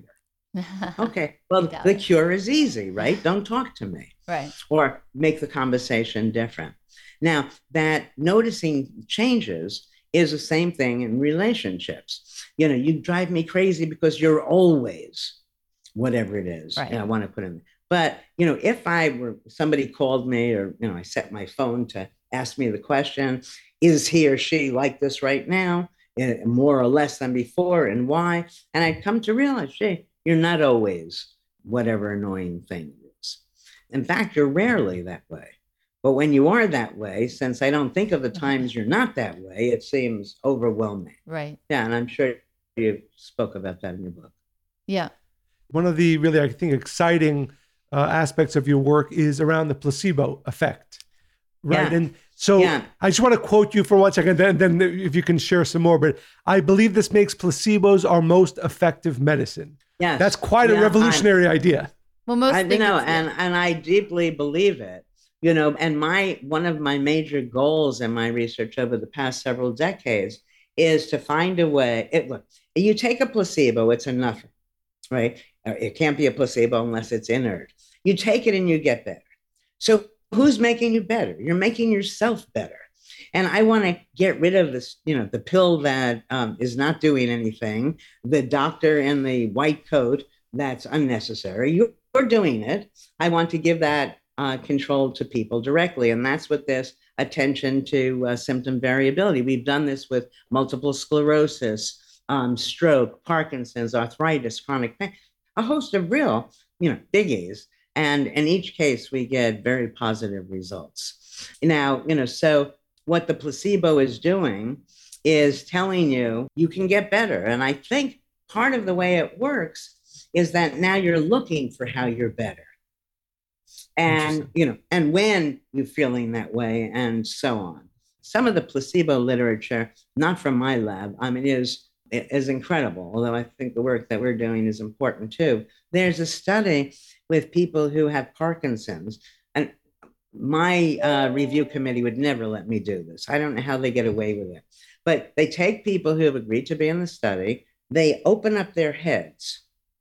Okay, well, the cure is easy, right? Don't talk to me. Right. Or make the conversation different. Now, that noticing changes is the same thing in relationships. You know, you drive me crazy because you're always whatever it is. Right. And I want to put in. But, you know, if I were, somebody called me or, you know, I set my phone to ask me the question, is he or she like this right now? More or less than before, and why? And I'd come to realize, gee, you're not always whatever annoying thing it is. In fact, you're rarely that way. But when you are that way, since I don't think of the times you're not that way, it seems overwhelming. Right. Yeah, and I'm sure you spoke about that in your book. Yeah. One of the really, I think, exciting uh, aspects of your work is around the placebo effect, right? Yeah. And so Yeah. I just want to quote you for one second, then, then if you can share some more. But I believe this makes placebos our most effective medicine. Yes. That's quite Yeah, a revolutionary I, idea. Well, most I think know, it's- and and I deeply believe it. You know, and my one of my major goals in my research over the past several decades is to find a way. It, look, you take a placebo, it's a nothing, right? It can't be a placebo unless it's inert. You take it and you get better. So who's making you better? You're making yourself better. And I want to get rid of this, you know, the pill that um, is not doing anything, the doctor in the white coat that's unnecessary. You're doing it. I want to give that uh, control to people directly. And that's what this attention to uh, symptom variability. We've done this with multiple sclerosis, um, stroke, Parkinson's, arthritis, chronic pain, a host of real, you know, biggies. And in each case, we get very positive results. Now, you know, so what the placebo is doing is telling you you can get better. And I think part of the way it works is that now you're looking for how you're better. And, you know, and when you're feeling that way and so on. Some of the placebo literature, not from my lab, I mean, is, is incredible, although I think the work that we're doing is important too. There's a study with people who have Parkinson's, and my uh, review committee would never let me do this. I don't know how they get away with it. But they take people who have agreed to be in the study, they open up their heads,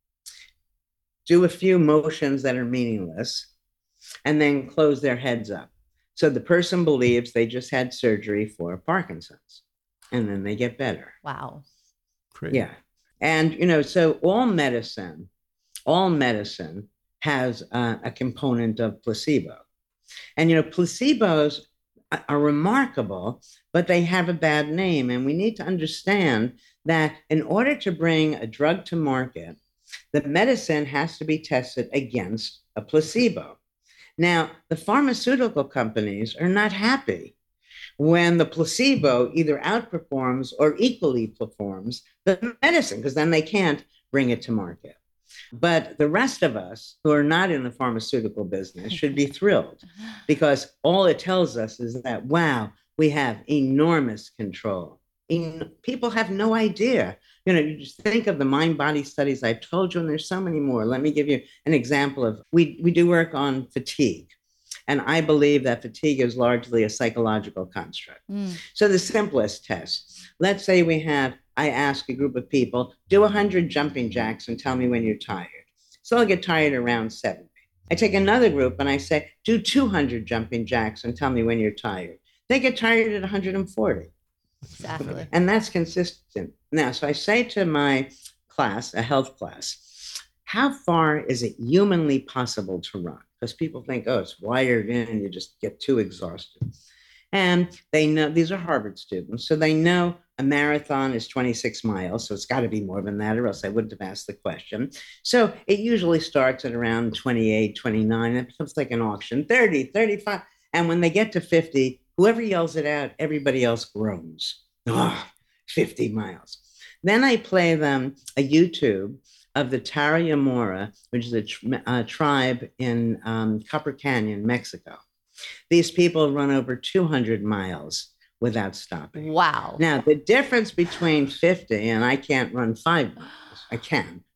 do a few motions that are meaningless, and then close their heads up. So the person believes they just had surgery for Parkinson's, and then they get better. Wow. Great. Yeah. And, you know, so all medicine, all medicine has uh, a component of placebo. And, you know, placebos are remarkable, but they have a bad name. And we need to understand that in order to bring a drug to market, the medicine has to be tested against a placebo. Now, the pharmaceutical companies are not happy when the placebo either outperforms or equally performs the medicine, because then they can't bring it to market. But the rest of us who are not in the pharmaceutical business should be thrilled, because all it tells us is that, wow, we have enormous control. In, people have no idea. You know, you just think of the mind-body studies I've told you, and there's so many more. Let me give you an example of, we, we do work on fatigue. And I believe that fatigue is largely a psychological construct. Mm. So the simplest test, let's say we have, I ask a group of people, do one hundred jumping jacks and tell me when you're tired. So I'll get tired around seventy. I take another group and I say, do two hundred jumping jacks and tell me when you're tired. They get tired at one hundred forty. Exactly. And that's consistent. Now, so I say to my class, a health class, how far is it humanly possible to run? Because people think, oh, it's wired in and you just get too exhausted. And they know, these are Harvard students, so they know a marathon is twenty-six miles, so it's got to be more than that, or else I wouldn't have asked the question. So it usually starts at around twenty-eight, twenty-nine, and it becomes like an auction, thirty, thirty-five. And when they get to fifty, whoever yells it out, everybody else groans. Oh, fifty miles. Then I play them a YouTube of the Tarahumara, which is a, tr- a tribe in um, Copper Canyon, Mexico. These people run over two hundred miles without stopping. Wow. Now, the difference between fifty and I can't run five miles, I can,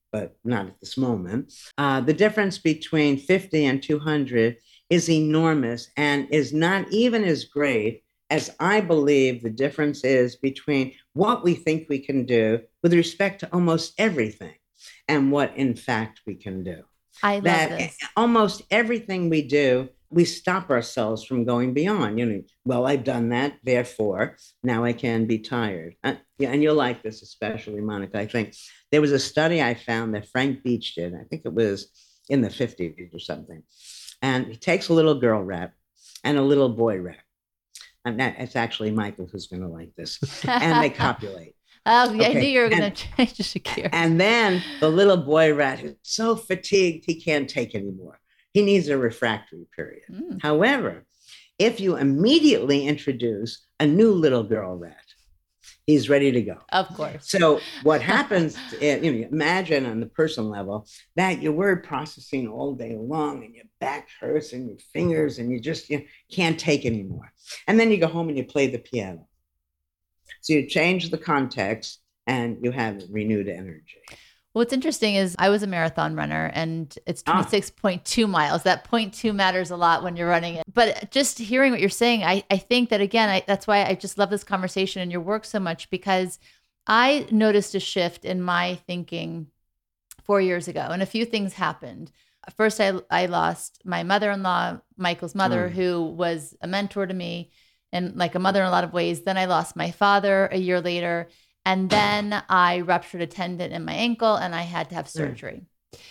but not at this moment. Uh, the difference between fifty and two hundred is enormous and is not even as great as I believe the difference is between what we think we can do with respect to almost everything and what in fact we can do. I love that this. Almost everything we do, we stop ourselves from going beyond. You know, well, I've done that, therefore now I can be tired. Uh, yeah, and you'll like this, especially Monica. I think there was a study I found that Frank Beach did. I think it was in the fifties or something. And he takes a little girl rat and a little boy rat. And that, it's actually Michael who's going to like this. And they copulate. Oh, yeah, Okay. I knew you were going And- to change the Shakira. And then the little boy rat is so fatigued, he can't take anymore. He needs a refractory period. Mm. However, if you immediately introduce a new little girl rat, he's ready to go. Of course. So what happens, you know, imagine on the personal level that your word processing all day long and your back hurts and your fingers and you just you can't take anymore. And then you go home and you play the piano. So you change the context and you have renewed energy. What's interesting is I was a marathon runner and it's Ah. twenty-six point two miles. That point two matters a lot when you're running it. But just hearing what you're saying, I, I think that, again, I, that's why I just love this conversation and your work so much, because I noticed a shift in my thinking four years ago and a few things happened. First, I, I lost my mother-in-law, Michael's mother, Mm. who was a mentor to me and like a mother in a lot of ways. Then I lost my father a year later. And then I ruptured a tendon in my ankle and I had to have surgery.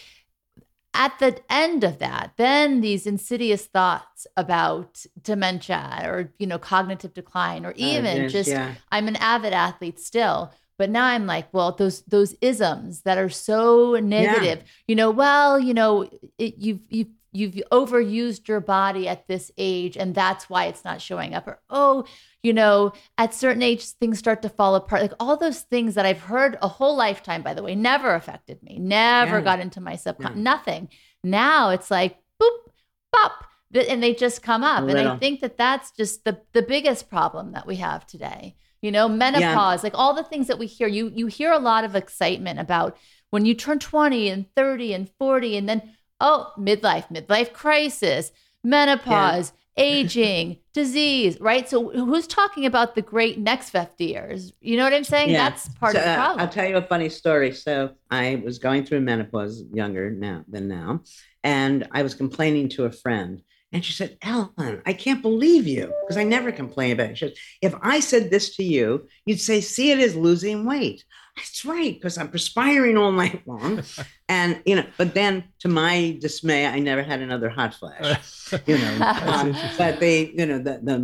At the end of that, then these insidious thoughts about dementia or, you know, cognitive decline, or even yes, just, yeah. I'm an avid athlete still. But now I'm like, well, those those isms that are so negative, you know, well, you know, it, you've you've you've overused your body at this age, and that's why it's not showing up. Or, oh, you know, at certain age, things start to fall apart. Like all those things that I've heard a whole lifetime, by the way, never affected me, never Yeah. got into my subconscious, Yeah. nothing. Now it's like, boop, pop, and they just come up. A And I little. think that that's just the, the biggest problem that we have today. You know, menopause, like all the things that we hear, you, you hear a lot of excitement about when you turn twenty and thirty and forty, and then, oh, midlife, midlife crisis, menopause, aging, disease, right? So who's talking about the great next fifty years? You know what I'm saying? Yeah. That's part So, of the uh, problem. I'll tell you a funny story. So I was going through menopause, younger now than now, and I was complaining to a friend. And she said, Ellen, I can't believe you, because I never complain about it. She said, if I said this to you, you'd say, see it as losing weight. That's right, because I'm perspiring all night long. And, you know, but then to my dismay, I never had another hot flash, you know. Um, but they, you know, the, the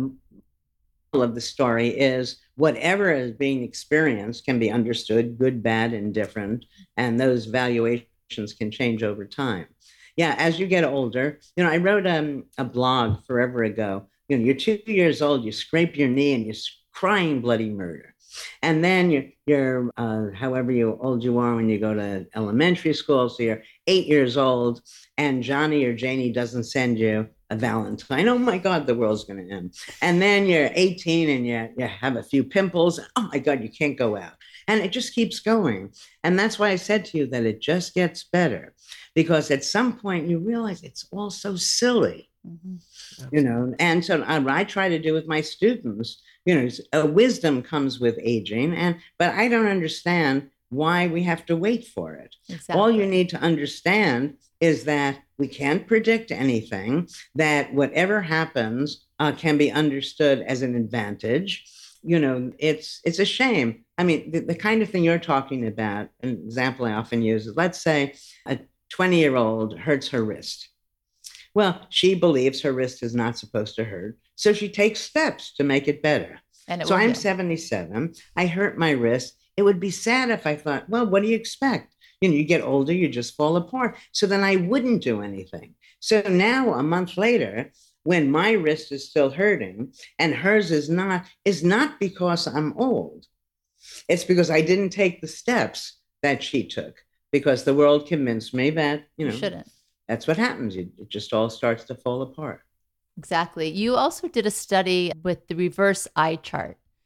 moral of the story is whatever is being experienced can be understood, good, bad, indifferent, and those valuations can change over time. Yeah, as you get older, you know, I wrote um, a blog forever ago. You know, you're two years old, you scrape your knee and you're crying bloody murder. And then you're, you're uh, however you old you are when you go to elementary school, so you're eight years old, and Johnny or Janie doesn't send you a Valentine. Oh my God, the world's going to end. And then you're eighteen and you, you have a few pimples. Oh my God, you can't go out. And it just keeps going. And that's why I said to you that it just gets better. Because at some point you realize it's all so silly, Mhm. you know. And so I, I try to do with my students, you know, a wisdom comes with aging, and but I don't understand why we have to wait for it. Exactly. All you need to understand is that we can't predict anything, that whatever happens uh, can be understood as an advantage. You know, it's it's a shame. I mean, the, the kind of thing you're talking about, an example I often use is, let's say a twenty-year-old hurts her wrist. Well, she believes her wrist is not supposed to hurt, so she takes steps to make it better. And it So will I'm heal. seventy-seven. I hurt my wrist. It would be sad if I thought, well, what do you expect? You know, you get older, you just fall apart. So then I wouldn't do anything. So now, a month later, when my wrist is still hurting and hers is not, is not because I'm old. It's because I didn't take the steps that she took, because the world convinced me that, you You know, shouldn't. that's what happens. It, it just all starts to fall apart. Exactly. You also did a study with the reverse eye chart.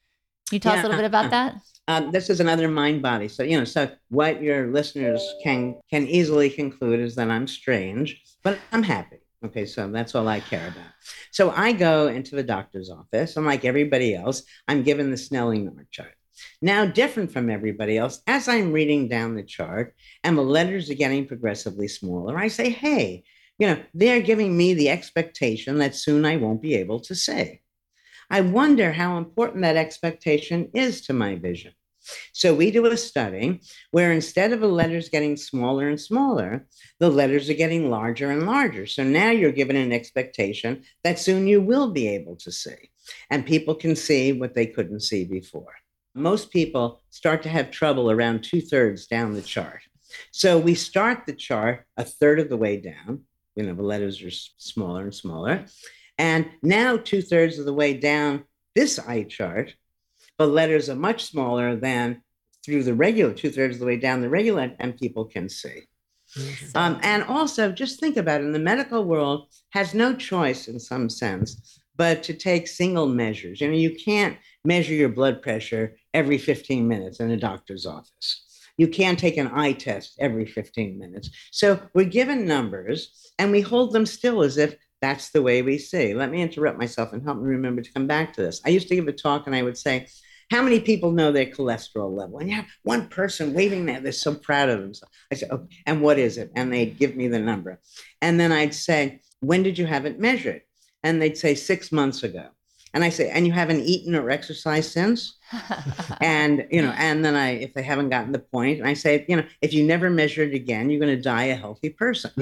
Can you tell Yeah. us a little bit about that? Um, this is another mind body. So, you know, so what your listeners can can easily conclude is that I'm strange, but I'm happy. Okay, so that's all I care about. So I go into the doctor's office, and like everybody else, I'm given the Snelling chart. Now, different from everybody else, as I'm reading down the chart and the letters are getting progressively smaller, I say, hey, you know, they're giving me the expectation that soon I won't be able to see. I wonder how important that expectation is to my vision. So we do a study where instead of the letters getting smaller and smaller, the letters are getting larger and larger. So now you're given an expectation that soon you will be able to see, and people can see what they couldn't see before. Most people start to have trouble around two thirds down the chart. So we start the chart a third of the way down. You know, the letters are smaller and smaller. And now two thirds of the way down this eye chart, the letters are much smaller than through the regular, two thirds of the way down the regular, and people can see. Um, and also just think about it, in the medical world has no choice in some sense, but to take single measures. You know, you can't measure your blood pressure every fifteen minutes in a doctor's office. You can't take an eye test every fifteen minutes. So we're given numbers and we hold them still as if that's the way we see. Let me interrupt myself and help me remember to come back to this. I used to give a talk and I would say, how many people know their cholesterol level? And you have one person waving there, they're so proud of themselves. I said, oh, and what is it? And they'd give me the number. And then I'd say, when did you have it measured? And they'd say, six months ago. And I say, and you haven't eaten or exercised since? And, you know, and then I, if they haven't gotten the point, and I say, you know, if you never measure it again, you're going to die a healthy person.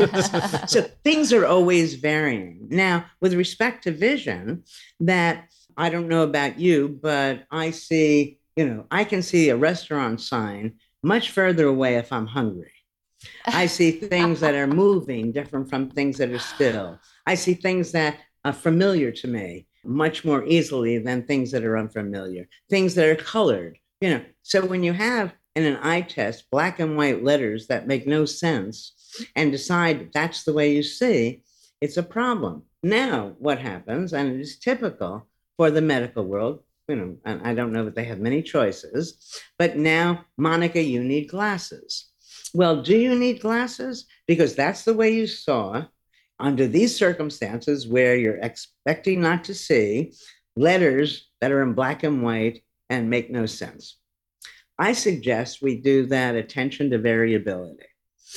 So things are always varying. Now, with respect to vision, that I don't know about you, but I see, you know, I can see a restaurant sign much further away if I'm hungry. I see things that are moving different from things that are still. I see things that are familiar to me much more easily than things that are unfamiliar, things that are colored, you know. So when you have in an eye test black and white letters that make no sense and decide that's the way you see, it's a problem. Now, what happens, and it is typical for the medical world, you know, and I don't know that they have many choices, but now, Monica, you need glasses. Well, do you need glasses? Because that's the way you saw under these circumstances where you're expecting not to see letters that are in black and white and make no sense. I suggest we do that attention to variability.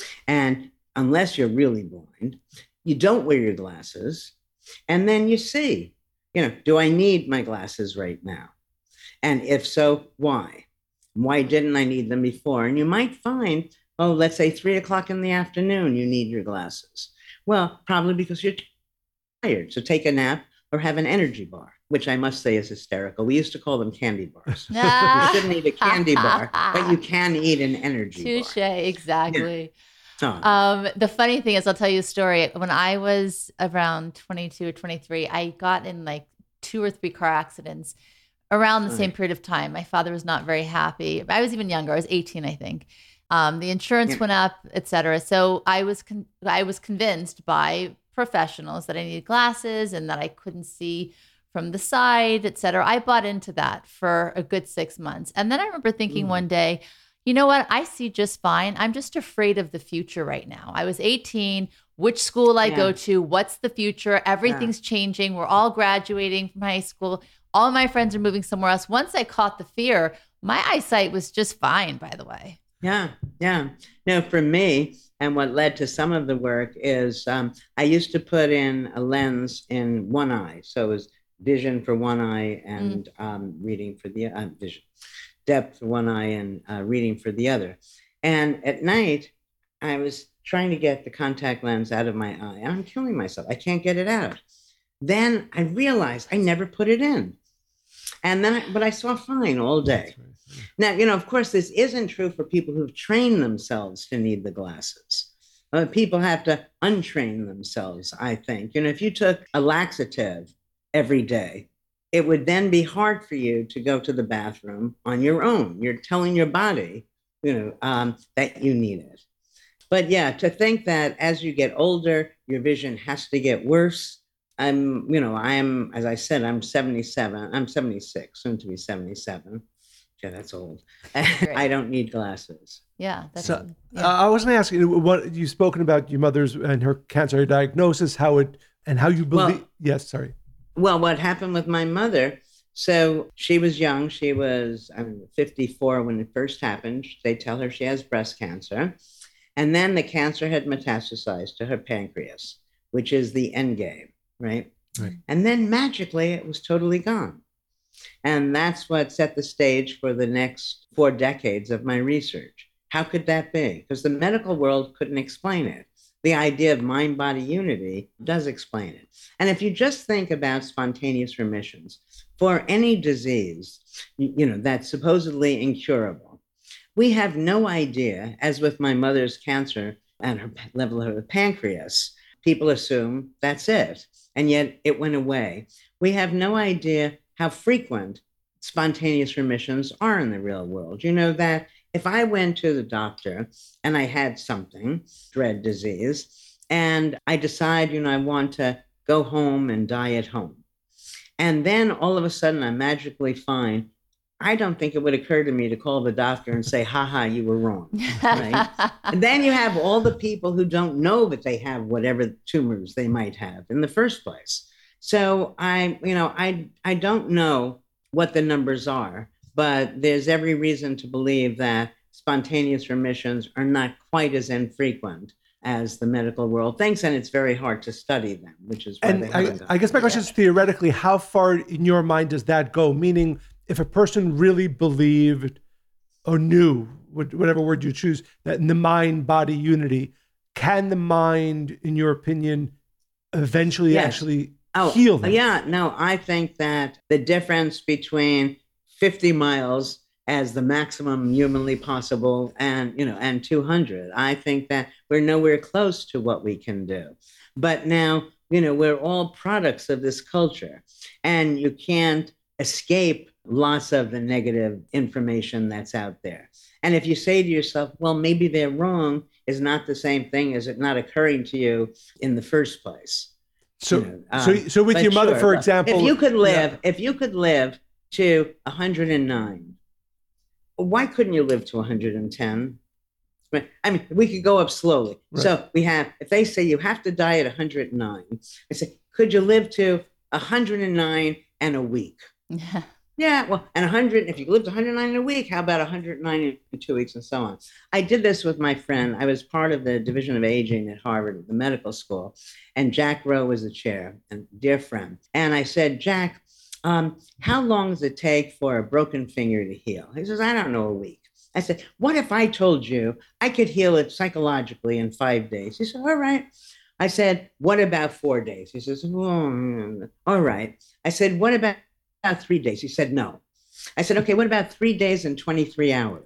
And unless you're really blind, you don't wear your glasses, and then you see, you know, do I need my glasses right now? And if so, why? Why didn't I need them before? And you might find, oh, let's say three o'clock in the afternoon, you need your glasses. Well, probably because you're tired. So take a nap or have an energy bar, which I must say is hysterical. We used to call them candy bars. You shouldn't eat a candy bar, but you can eat an energy Touche, bar. exactly. Yeah. Oh. Um, the funny thing is, I'll tell you a story. When I was around twenty-two or twenty-three, I got in like two or three car accidents around the Right. same period of time. My father was not very happy. I was even younger. I was eighteen, I think. Um, the insurance Yeah. went up, et cetera. So I was con- I was convinced by professionals that I needed glasses and that I couldn't see from the side, et cetera. I bought into that for a good six months. And then I remember thinking Mm. one day, you know what? I see just fine. I'm just afraid of the future right now. I was eighteen. Which school I Yeah. go to? What's the future? Everything's changing. We're all graduating from high school. All my friends are moving somewhere else. Once I caught the fear, my eyesight was just fine, by the way. Yeah, yeah. No, for me, and what led to some of the work is um, I used to put in a lens in one eye. So it was vision for one eye and mm. um, reading for the uh, vision, depth for one eye and uh, reading for the other. And at night, I was trying to get the contact lens out of my eye, and I'm killing myself. I can't get it out. Then I realized I never put it in. And then, I, but I saw fine all day. Now, you know, of course, this isn't true for people who've trained themselves to need the glasses. Uh, people have to untrain themselves, I think. You know, if you took a laxative every day, it would then be hard for you to go to the bathroom on your own. You're telling your body, you know, um, that you need it. But yeah, to think that as you get older, your vision has to get worse, I'm, you know, I'm, as I said, I'm seventy-seven. I'm seventy-six, soon to be seventy-seven. Yeah, that's old. I don't need glasses. Yeah. That's, So yeah. uh, I was going to ask you what you've spoken about your mother's and her cancer diagnosis, how it and how you believe. Well, yes, sorry. Well, what happened with my mother? So she was young. She was I mean, fifty-four when it first happened. They tell her she has breast cancer. And then the cancer had metastasized to her pancreas, which is the end game, right? Right. And then magically it was totally gone. And that's what set the stage for the next four decades of my research. How could that be? Because the medical world couldn't explain it. The idea of mind-body unity does explain it. And if you just think about spontaneous remissions for any disease, you know, that's supposedly incurable, we have no idea, as with my mother's cancer and her level of her pancreas, people assume that's it. And yet it went away. We have no idea how frequent spontaneous remissions are in the real world. You know that if I went to the doctor and I had something, dread disease, and I decide, you know, I want to go home and die at home, and then all of a sudden I'm magically fine, I don't think it would occur to me to call the doctor and say, ha ha, you were wrong. Right? And then you have all the people who don't know that they have whatever tumors they might have in the first place. So I, you know, I, I don't know what the numbers are, but there's every reason to believe that spontaneous remissions are not quite as infrequent as the medical world thinks, and it's very hard to study them, which is why and they I, haven't I guess my question is theoretically, how far in your mind does that go? Meaning, if a person really believed or knew, whatever word you choose, that in the mind-body unity, can the mind, in your opinion, eventually yes. actually oh, heal them? Yeah, no, I think that the difference between fifty miles as the maximum humanly possible and, you know, and two hundred, I think that we're nowhere close to what we can do. But now, you know, we're all products of this culture, and you can't escape lots of the negative information that's out there. And if you say to yourself, well, maybe they're wrong, is not the same thing as it not occurring to you in the first place. So, you know, um, so, so with your mother, sure, for example, if you could live, yeah. if you could live to one hundred nine, why couldn't you live to one hundred ten? I mean, we could go up slowly. Right. So we have, if they say you have to die at one hundred nine, I say, could you live to one hundred nine and a week? Yeah, well, and one hundred, if you lived one hundred nine in a week, how about one hundred nine in two weeks and so on? I did this with my friend. I was part of the Division of Aging at Harvard, the medical school, and Jack Rowe was the chair, and dear friend. And I said, Jack, um, how long does it take for a broken finger to heal? He says, I don't know, a week. I said, what if I told you I could heal it psychologically in five days? He said, all right. I said, what about four days? He says, oh, all right. I said, what about about three days? He said, no. I said, okay, what about three days and twenty-three hours?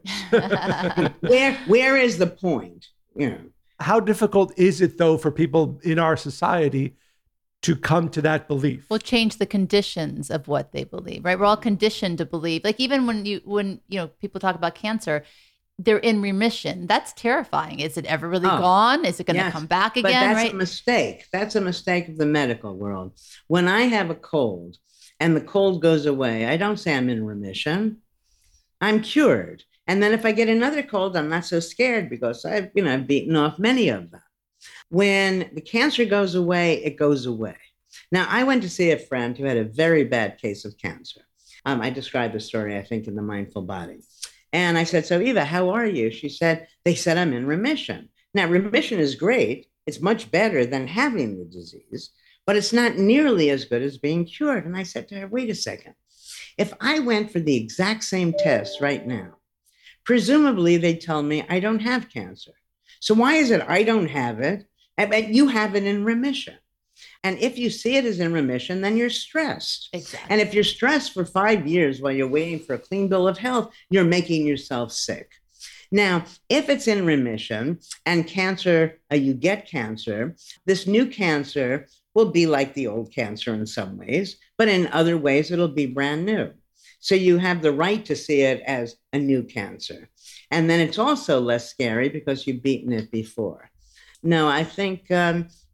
where, where is the point? You know, how difficult is it though for people in our society to come to that belief? We'll change the conditions of what they believe, right? We're all conditioned to believe. Like even when you, when, you know, people talk about cancer, they're in remission. That's terrifying. Is it ever really oh, gone? Is it going to yes, come back again? But that's right? a mistake. That's a mistake of the medical world. When I have a cold, and the cold goes away, I don't say I'm in remission. I'm cured. And then if I get another cold, I'm not so scared because I've, you know, I've beaten off many of them. When the cancer goes away, it goes away. Now, I went to see a friend who had a very bad case of cancer. Um, I described the story, I think, in The Mindful Body. And I said, so Eva, how are you? She said, they said I'm in remission. Now, remission is great. It's much better than having the disease, but it's not nearly as good as being cured. And I said to her, wait a second. If I went for the exact same test right now, presumably they'd tell me I don't have cancer. So why is it I don't have it, but you have it in remission? And if you see it as in remission, then you're stressed. Exactly. And if you're stressed for five years while you're waiting for a clean bill of health, you're making yourself sick. Now, if it's in remission and cancer, uh, you get cancer, this new cancer will be like the old cancer in some ways, but in other ways, it'll be brand new. So you have the right to see it as a new cancer. And then it's also less scary because you've beaten it before. No, I think um,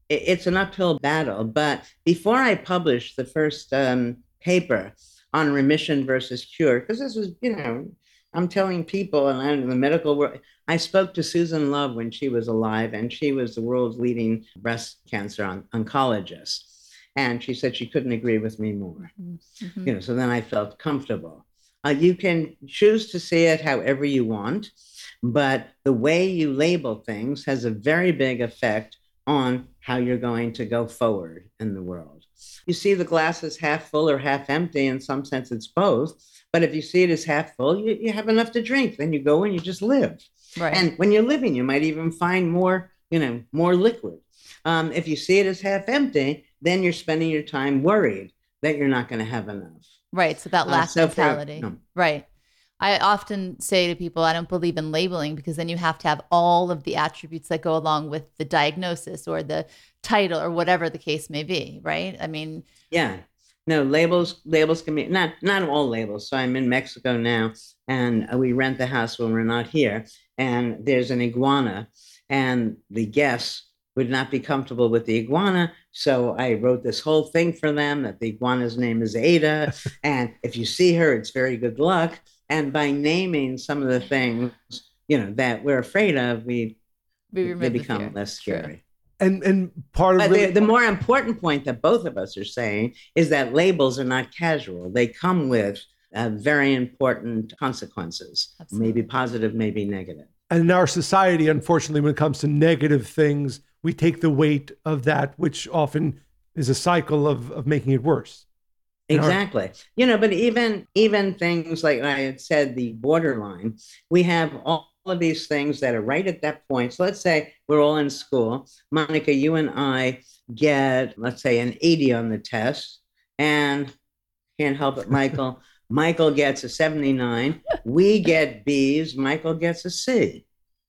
it, it's an uphill battle. But before I published the first um, paper on remission versus cure, because this was, you know, I'm telling people, and I'm in the medical world, I spoke to Susan Love when she was alive, and she was the world's leading breast cancer on, oncologist. And she said she couldn't agree with me more. Mm-hmm. You know, so then I felt comfortable. Uh, you can choose to see it however you want, but the way you label things has a very big effect on how you're going to go forward in the world. You see the glass is half full or half empty. In some sense, it's both. But if you see it as half full, you, you have enough to drink. Then you go and you just live. Right. And when you're living, you might even find more, you know, more liquid. Um, if you see it as half empty, then you're spending your time worried that you're not going to have enough. Right. So that lack uh, so mentality. For, no. Right. I often say to people, I don't believe in labeling, because then you have to have all of the attributes that go along with the diagnosis or the title or whatever the case may be. Right. I mean, yeah, no, labels, labels can be not, not all labels. So I'm in Mexico now, and we rent the house when we're not here. And there's an iguana, and the guests would not be comfortable with the iguana. So I wrote this whole thing for them that the iguana's name is Ada. And if you see her, it's very good luck. And by naming some of the things, you know, that we're afraid of, we, we they become the less scary. True. And and part of but really- the, the more important point that both of us are saying is that labels are not casual. They come with uh, very important consequences, Absolutely. Maybe positive, maybe negative. And in our society, unfortunately, when it comes to negative things, we take the weight of that, which often is a cycle of, of making it worse. Exactly. Our- you know, but even even things like I had said, the borderline, we have all of these things that are right at that point. So let's say we're all in school. Monica, you and I get, let's say, an eighty on the test, and can't help it, Michael. Michael gets a seventy-nine. We get B's. Michael gets a C.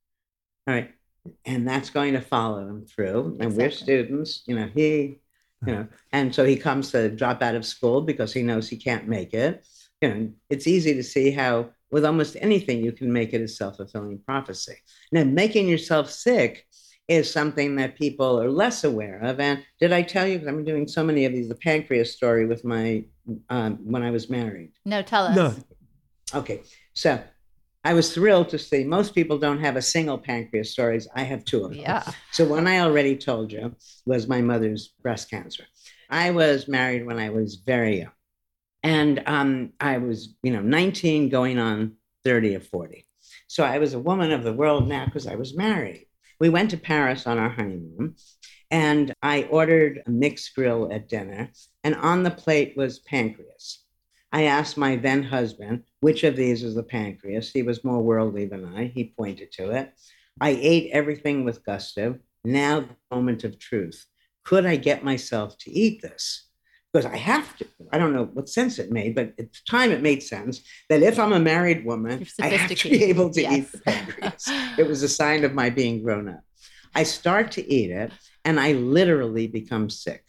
All right. And that's going to follow him through. And exactly. We're students, you know, he, you know, and so he comes to drop out of school because he knows he can't make it. You know, it's easy to see how with almost anything you can make it a self-fulfilling prophecy. Now, making yourself sick is something that people are less aware of. And did I tell you, because I'm doing so many of these, the pancreas story with my, um, when I was married? No, tell us. No. Okay. So I was thrilled to see most people don't have a single pancreas stories. I have two of them. Yeah. So one I already told you was my mother's breast cancer. I was married when I was very young. And um, I was, you know, nineteen going on thirty or forty. So I was a woman of the world now because I was married. We went to Paris on our honeymoon, and I ordered a mixed grill at dinner, and on the plate was pancreas. I asked my then husband, which of these is the pancreas? He was more worldly than I. He pointed to it. I ate everything with gusto. Now the moment of truth. Could I get myself to eat this? Because I have to. I don't know what sense it made, but at the time it made sense that if I'm a married woman, I have to be able to yes. eat the pancreas. It was a sign of my being grown up. I start to eat it, and I literally become sick.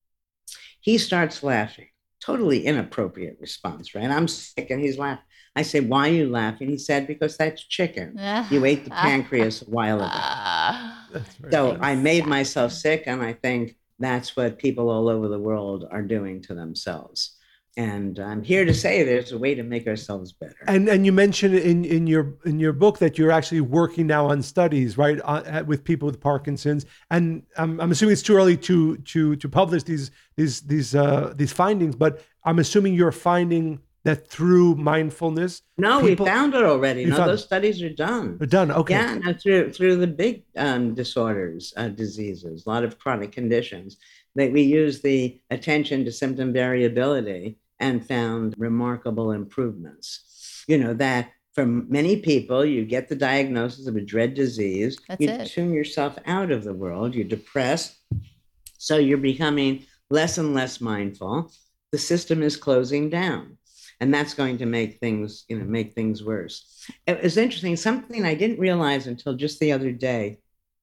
He starts laughing. Totally inappropriate response, right? I'm sick, and he's laughing. I say, why are you laughing? He said, because that's chicken. You ate the pancreas a while ago. So exactly. I made myself sick, and I think that's what people all over the world are doing to themselves. And I'm here to say there's a way to make ourselves better. And and you mentioned in, in your in your book that you're actually working now on studies, right, uh, with people with Parkinson's. And I'm, I'm assuming it's too early to to to publish these these these uh, these findings, but I'm assuming you're finding that through mindfulness. No, people, we found it already. No, those it. studies are done. They're done. Okay. Yeah, no, through through the big um, disorders, uh, diseases, a lot of chronic conditions, that we use the attention to symptom variability and found remarkable improvements. You know, that for many people, you get the diagnosis of a dread disease, That's you it. tune yourself out of the world, you're depressed, so you're becoming less and less mindful. The system is closing down. And that's going to make things, you know, make things worse. It was interesting, something I didn't realize until just the other day,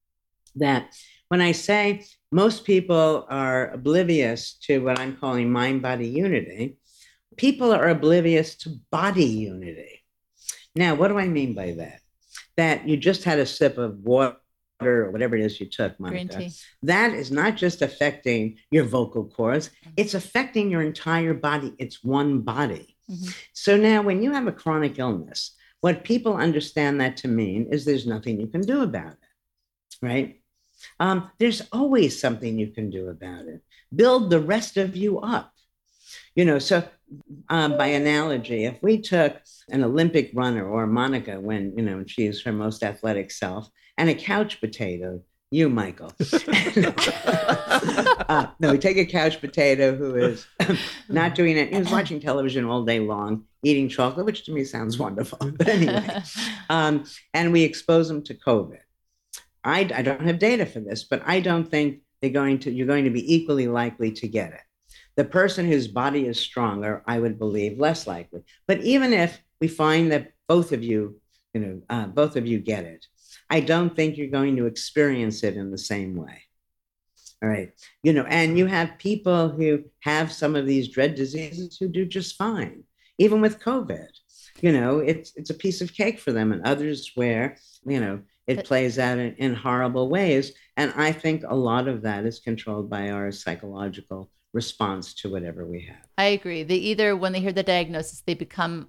that when I say most people are oblivious to what I'm calling mind-body unity, people are oblivious to body unity. Now, what do I mean by that? That you just had a sip of water or whatever it is you took, Green Monica, tea. that is not just affecting your vocal cords, it's affecting your entire body. It's one body. Mm-hmm. So now when you have a chronic illness, what people understand that to mean is there's nothing you can do about it, right? Um, there's always something you can do about it. Build the rest of you up. You know, so um, by analogy, if we took an Olympic runner or Monica when, you know, she's her most athletic self, and a couch potato, you, Michael. uh, no, we take a couch potato who is not doing it. He was watching television all day long, eating chocolate, which to me sounds wonderful. But anyway, um, and we expose them to COVID. I, I don't have data for this, but I don't think they're going to, you're going to be equally likely to get it. The person whose body is stronger, I would believe, less likely. But even if we find that both of you, you know, uh, both of you get it, I don't think you're going to experience it in the same way. All right. You know, and you have people who have some of these dread diseases who do just fine, even with COVID. You know, it's it's a piece of cake for them, and others where, you know, it plays out in, in horrible ways. And I think a lot of that is controlled by our psychological response to whatever we have. I agree. They either, when they hear the diagnosis, they become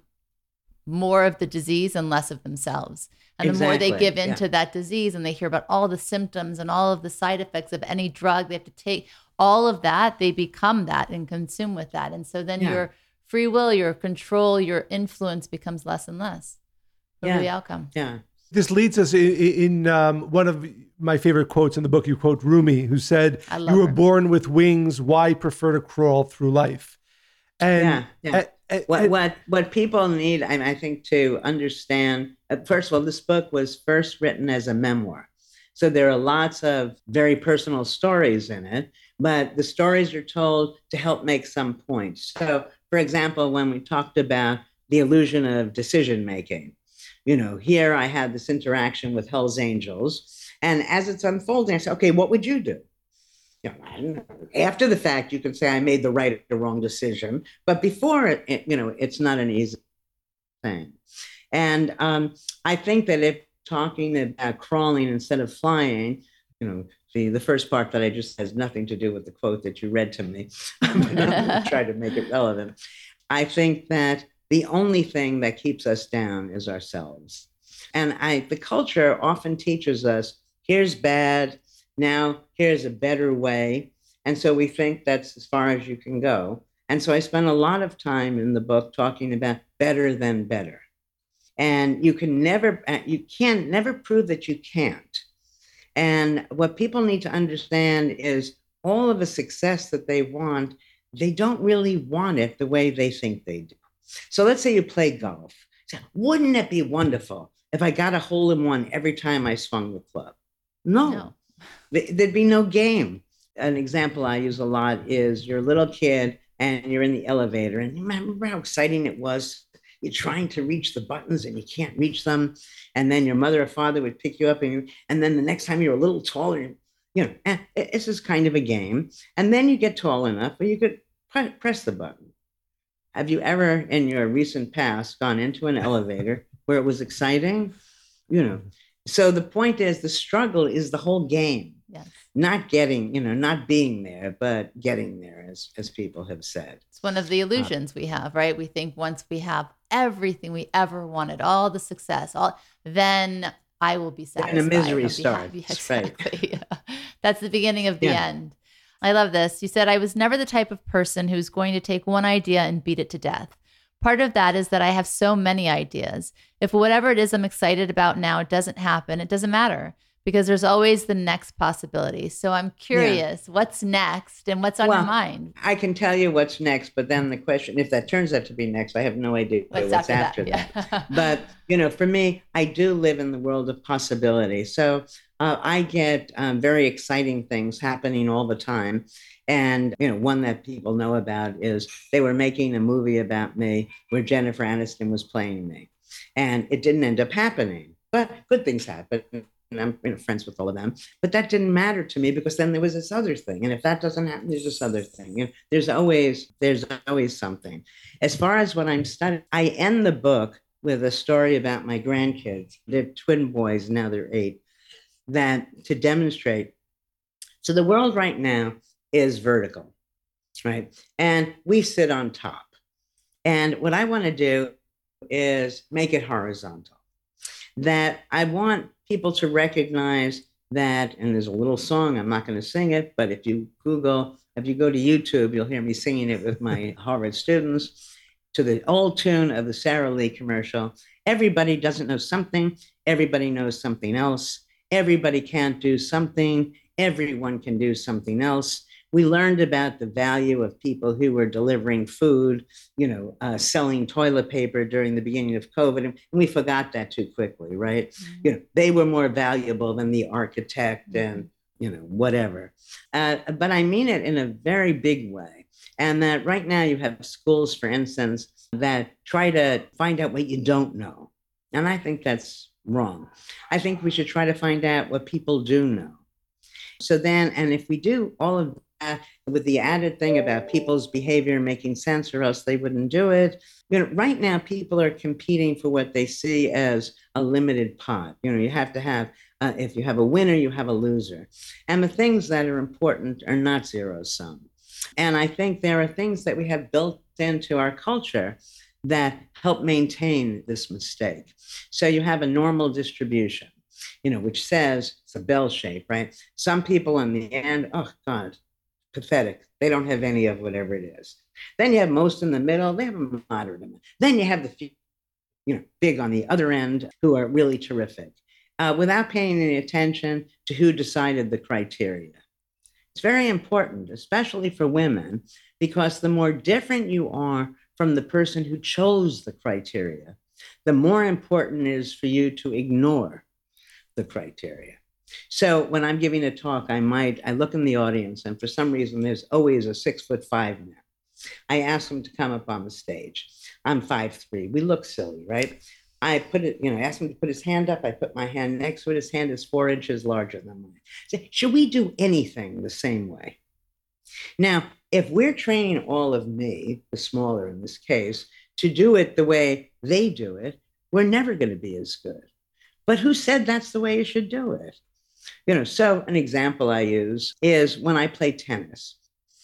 more of the disease and less of themselves. And the more they Exactly, give into yeah. that disease and they hear about all the symptoms and all of the side effects of any drug they have to take, all of that, they become that and consume with that. And so then Yeah. your free will, your control, your influence becomes less and less over Yeah. the outcome. Yeah. This leads us in, in um, one of my favorite quotes in the book. You quote Rumi, who said, I love "You were Rumi. born with wings. Why prefer to crawl through life?" And Yeah, yeah. and- and- What what what people need, I, I think, to understand. Uh, first of all, this book was first written as a memoir, so there are lots of very personal stories in it. But the stories are told to help make some points. So, for example, when we talked about the illusion of decision making, you know, here I had this interaction with Hell's Angels, and as it's unfolding, I said, "Okay, what would you do?" You know, I don't know. After the fact, you can say I made the right or the wrong decision, but before it, it you know, it's not an easy thing. And um, I think that if talking about crawling instead of flying, you know, the the first part that I just has nothing to do with the quote that you read to me, but I'm going to try to make it relevant. I think that the only thing that keeps us down is ourselves, and I the culture often teaches us here's bad. Now, here's a better way. And so we think that's as far as you can go. And so I spent a lot of time in the book talking about better than better. And you can never, you can never prove that you can't. And what people need to understand is all of the success that they want, they don't really want it the way they think they do. So let's say you play golf. So wouldn't it be wonderful if I got a hole in one every time I swung the club? No. No. There'd be no game. An example I use a lot is you're a little kid and you're in the elevator, and you remember how exciting it was. You're trying to reach the buttons and you can't reach them. And then your mother or father would pick you up, and, you, and then the next time you're a little taller, you know, eh, this is kind of a game. And then you get tall enough where you could pre- press the button. Have you ever in your recent past gone into an elevator where it was exciting? You know, so the point is the struggle is the whole game. Yes. Not getting, you know, not being there, but getting there, as as people have said. It's one of the illusions we have, right? We think once we have everything we ever wanted, all the success, all then I will be satisfied. Then the misery I'll be starts. happy. Right. Exactly. That's the beginning of the Yeah. end. I love this. You said, I was never the type of person who's going to take one idea and beat it to death. Part of that is that I have so many ideas. If whatever it is I'm excited about now doesn't happen, it doesn't matter, because there's always the next possibility. So I'm curious, what's next and what's on Well, your mind? I can tell you what's next, but then the question, if that turns out to be next, I have no idea What's, what's, after, after that? that. Yeah. But, you know, for me, I do live in the world of possibility. So uh, I get um, very exciting things happening all the time. And, you know, one that people know about is they were making a movie about me where Jennifer Aniston was playing me. And it didn't end up happening, but good things happen. And I'm, you know, friends with all of them, but that didn't matter to me because then there was this other thing, and if that doesn't happen, there's this other thing. You know, there's always there's always something. As far as what I'm studying, I end the book with a story about my grandkids. They're twin boys, now they're eight, that to demonstrate. So the world right now is vertical, right? And we sit on top. And what I want to do is make it horizontal. That I want people to recognize that, and there's a little song, I'm not going to sing it, but if you Google, if you go to YouTube, you'll hear me singing it with my Harvard students to the old tune of the Sara Lee commercial. Everybody doesn't know something. Everybody knows something else. Everybody can't do something. Everyone can do something else. We learned about the value of people who were delivering food, you know, uh, selling toilet paper during the beginning of COVID, and we forgot that too quickly, right? Mm-hmm. You know, they were more valuable than the architect mm-hmm. and, you know, whatever. Uh, but I mean it in a very big way. And that right now you have schools, for instance, that try to find out what you don't know. And I think that's wrong. I think we should try to find out what people do know. So then, and if we do all of that with the added thing about people's behavior making sense or else they wouldn't do it, you know, right now people are competing for what they see as a limited pot. You know, you have to have, uh, if you have a winner, you have a loser. And the things that are important are not zero sum. And I think there are things that we have built into our culture that help maintain this mistake. So you have a normal distribution, you know, which says it's a bell shape, right? Some people in the end, oh God, pathetic. They don't have any of whatever it is. Then you have most in the middle. They have a moderate amount. Then you have the few, you know, big on the other end who are really terrific, uh, without paying any attention to who decided the criteria. It's very important, especially for women, because the more different you are from the person who chose the criteria, the more important it is for you to ignore the criteria. So when I'm giving a talk, I might, I look in the audience, and for some reason, there's always a six foot five man. I ask him to come up on the stage. I'm five three. We look silly, right? I put it, you know, ask him to put his hand up. I put my hand next to it. His hand is four inches larger than mine. So, should we do anything the same way? Now, if we're training all of me, the smaller in this case, to do it the way they do it, we're never going to be as good. But who said that's the way you should do it? You know, so an example I use is when I play tennis.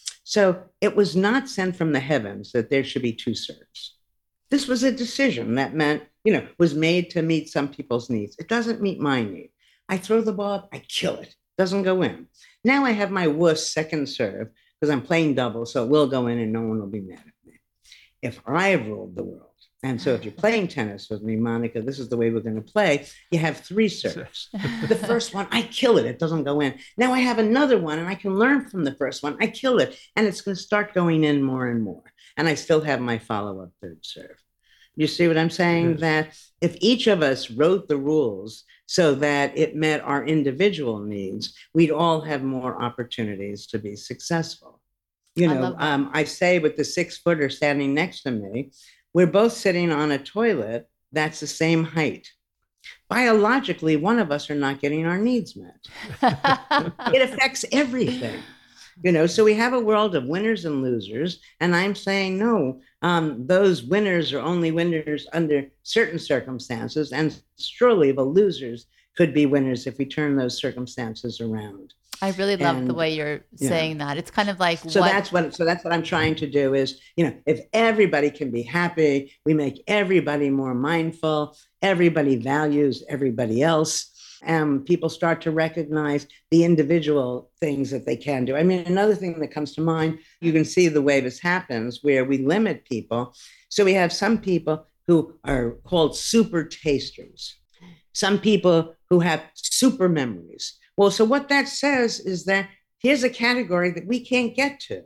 So it was not sent from the heavens that there should be two serves. This was a decision that meant, you know, was made to meet some people's needs. It doesn't meet my need. I throw the ball, I kill it. Doesn't go in. Now I have my wuss second serve because I'm playing double, so it will go in and no one will be mad at me. If I ruled the world, and so if you're playing tennis with me, Monica, this is the way we're going to play. You have three serves. The first one, I kill it. It doesn't go in. Now I have another one, and I can learn from the first one. I kill it, and it's going to start going in more and more. And I still have my follow-up third serve. You see what I'm saying? Yes. That if each of us wrote the rules so that it met our individual needs, we'd all have more opportunities to be successful. You know, I, um, I say with the six-footer standing next to me, we're both sitting on a toilet that's the same height. Biologically, one of us are not getting our needs met. It affects everything. You know, so we have a world of winners and losers, and I'm saying, no, um, those winners are only winners under certain circumstances, and surely the losers could be winners if we turn those circumstances around. I really love and, the way you're saying yeah. that. It's kind of like so what... that's what so that's what I'm trying to do is, you know, if everybody can be happy, we make everybody more mindful, everybody values everybody else. Um, people start to recognize the individual things that they can do. I mean, another thing that comes to mind, you can see the way this happens where we limit people. So we have some people who are called super tasters, some people who have super memories. Well, so what that says is that here's a category that we can't get to.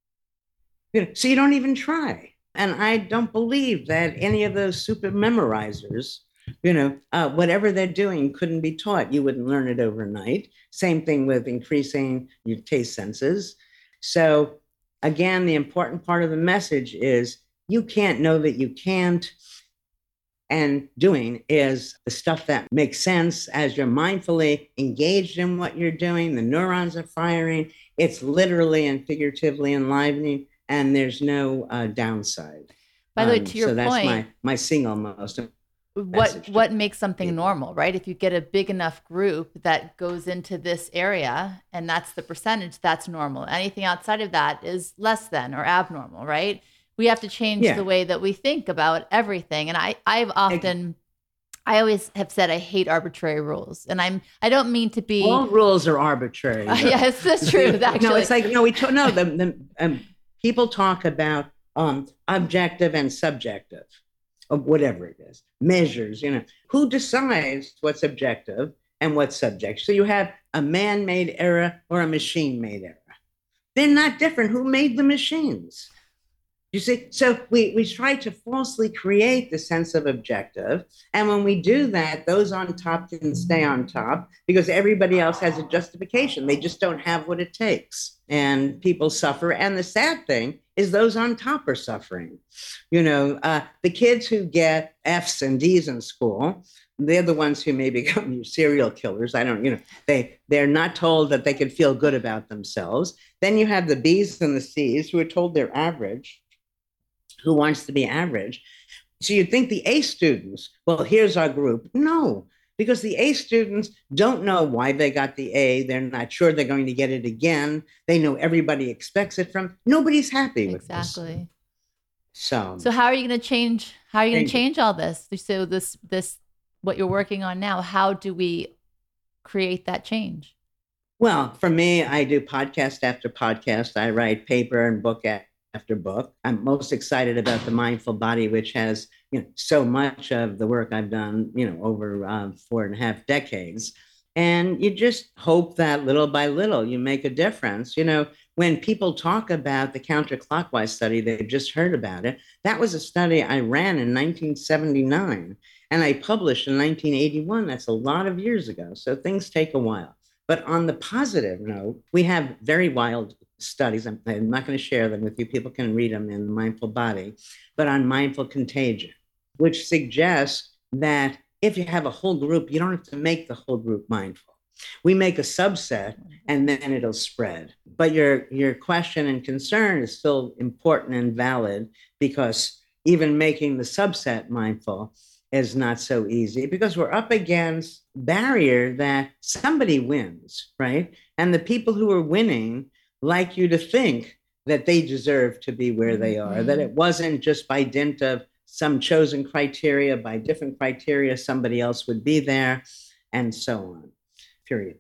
You know, so you don't even try. And I don't believe that any of those super memorizers, you know, uh, whatever they're doing couldn't be taught. You wouldn't learn it overnight. Same thing with increasing your taste senses. So again, the important part of the message is you can't know that you can't. And doing is the stuff that makes sense as you're mindfully engaged in what you're doing. The neurons are firing. It's literally and figuratively enlivening, and there's no uh, downside. By the way, um, to your so point, that's my, my single most what what makes something normal, right? If you get a big enough group that goes into this area and that's the percentage, that's normal. Anything outside of that is less than or abnormal, right? We have to change yeah. the way that we think about everything. And I, I've often, I always have said I hate arbitrary rules. And I'm, I don't mean to be. All rules are arbitrary. Uh, yes, that's true. Actually. No, it's like, no, we talk, no, the, the um, people talk about um, objective and subjective. Of whatever it is, measures, you know, who decides what's objective and what's subjective? So you have a man-made error or a machine-made error. They're not different. Who made the machines? You see, so we, we try to falsely create the sense of objective. And when we do that, those on top can stay on top because everybody else has a justification. They just don't have what it takes. And people suffer. And the sad thing is those on top are suffering. You know, uh, the kids who get F's and D's in school, they're the ones who may become serial killers. I don't, you know, they, they're not told that they can feel good about themselves. Then you have the B's and the C's who are told they're average. Who wants to be average? So you'd think the A students, well, here's our group. No, because the A students don't know why they got the A. They're not sure they're going to get it again. They know everybody expects it from. Nobody's happy with this. Exactly. So, so how are you going to change? How are you going to change all this? So this, this, what you're working on now, how do we create that change? Well, for me, I do podcast after podcast. I write paper and book after after book. I'm most excited about The Mindful Body, which has, you know, so much of the work I've done, you know, over uh, four and a half decades. And you just hope that little by little you make a difference. You know, when people talk about the counterclockwise study, they've just heard about it. That was a study I ran in nineteen seventy-nine and I published in nineteen eighty-one. That's a lot of years ago. So things take a while. But on the positive note, we have very wild studies. I'm, I'm not going to share them with you. People can read them in The Mindful Body, but on mindful contagion, which suggests that if you have a whole group, you don't have to make the whole group mindful. We make a subset and then it'll spread. But your, your question and concern is still important and valid because even making the subset mindful is not so easy because we're up against barrier that somebody wins, right? And the people who are winning like you to think that they deserve to be where they are, mm-hmm. that it wasn't just by dint of some chosen criteria, by different criteria, somebody else would be there, and so on, period.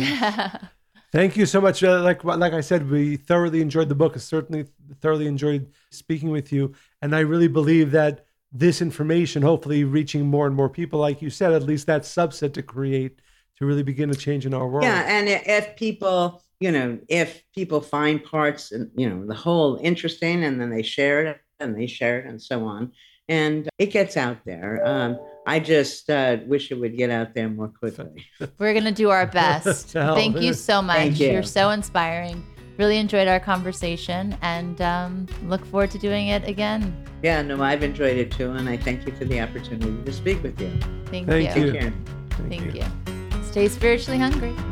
Thank you so much. Uh, like like I said, we thoroughly enjoyed the book. I certainly thoroughly enjoyed speaking with you. And I really believe that this information, hopefully reaching more and more people, like you said, at least that subset to create, to really begin a change in our world. Yeah, and if people... You know, if people find parts, and you know, the whole interesting, and then they share it, and they share it, and so on, and it gets out there. Um, I just uh, wish it would get out there more quickly. We're gonna do our best. Thank you so much. Thank you. You're so inspiring. Really enjoyed our conversation, and um, look forward to doing it again. Yeah, no, I've enjoyed it too, and I thank you for the opportunity to speak with you. Thank, thank you. you. Take care. Thank, thank you. you. Stay spiritually hungry.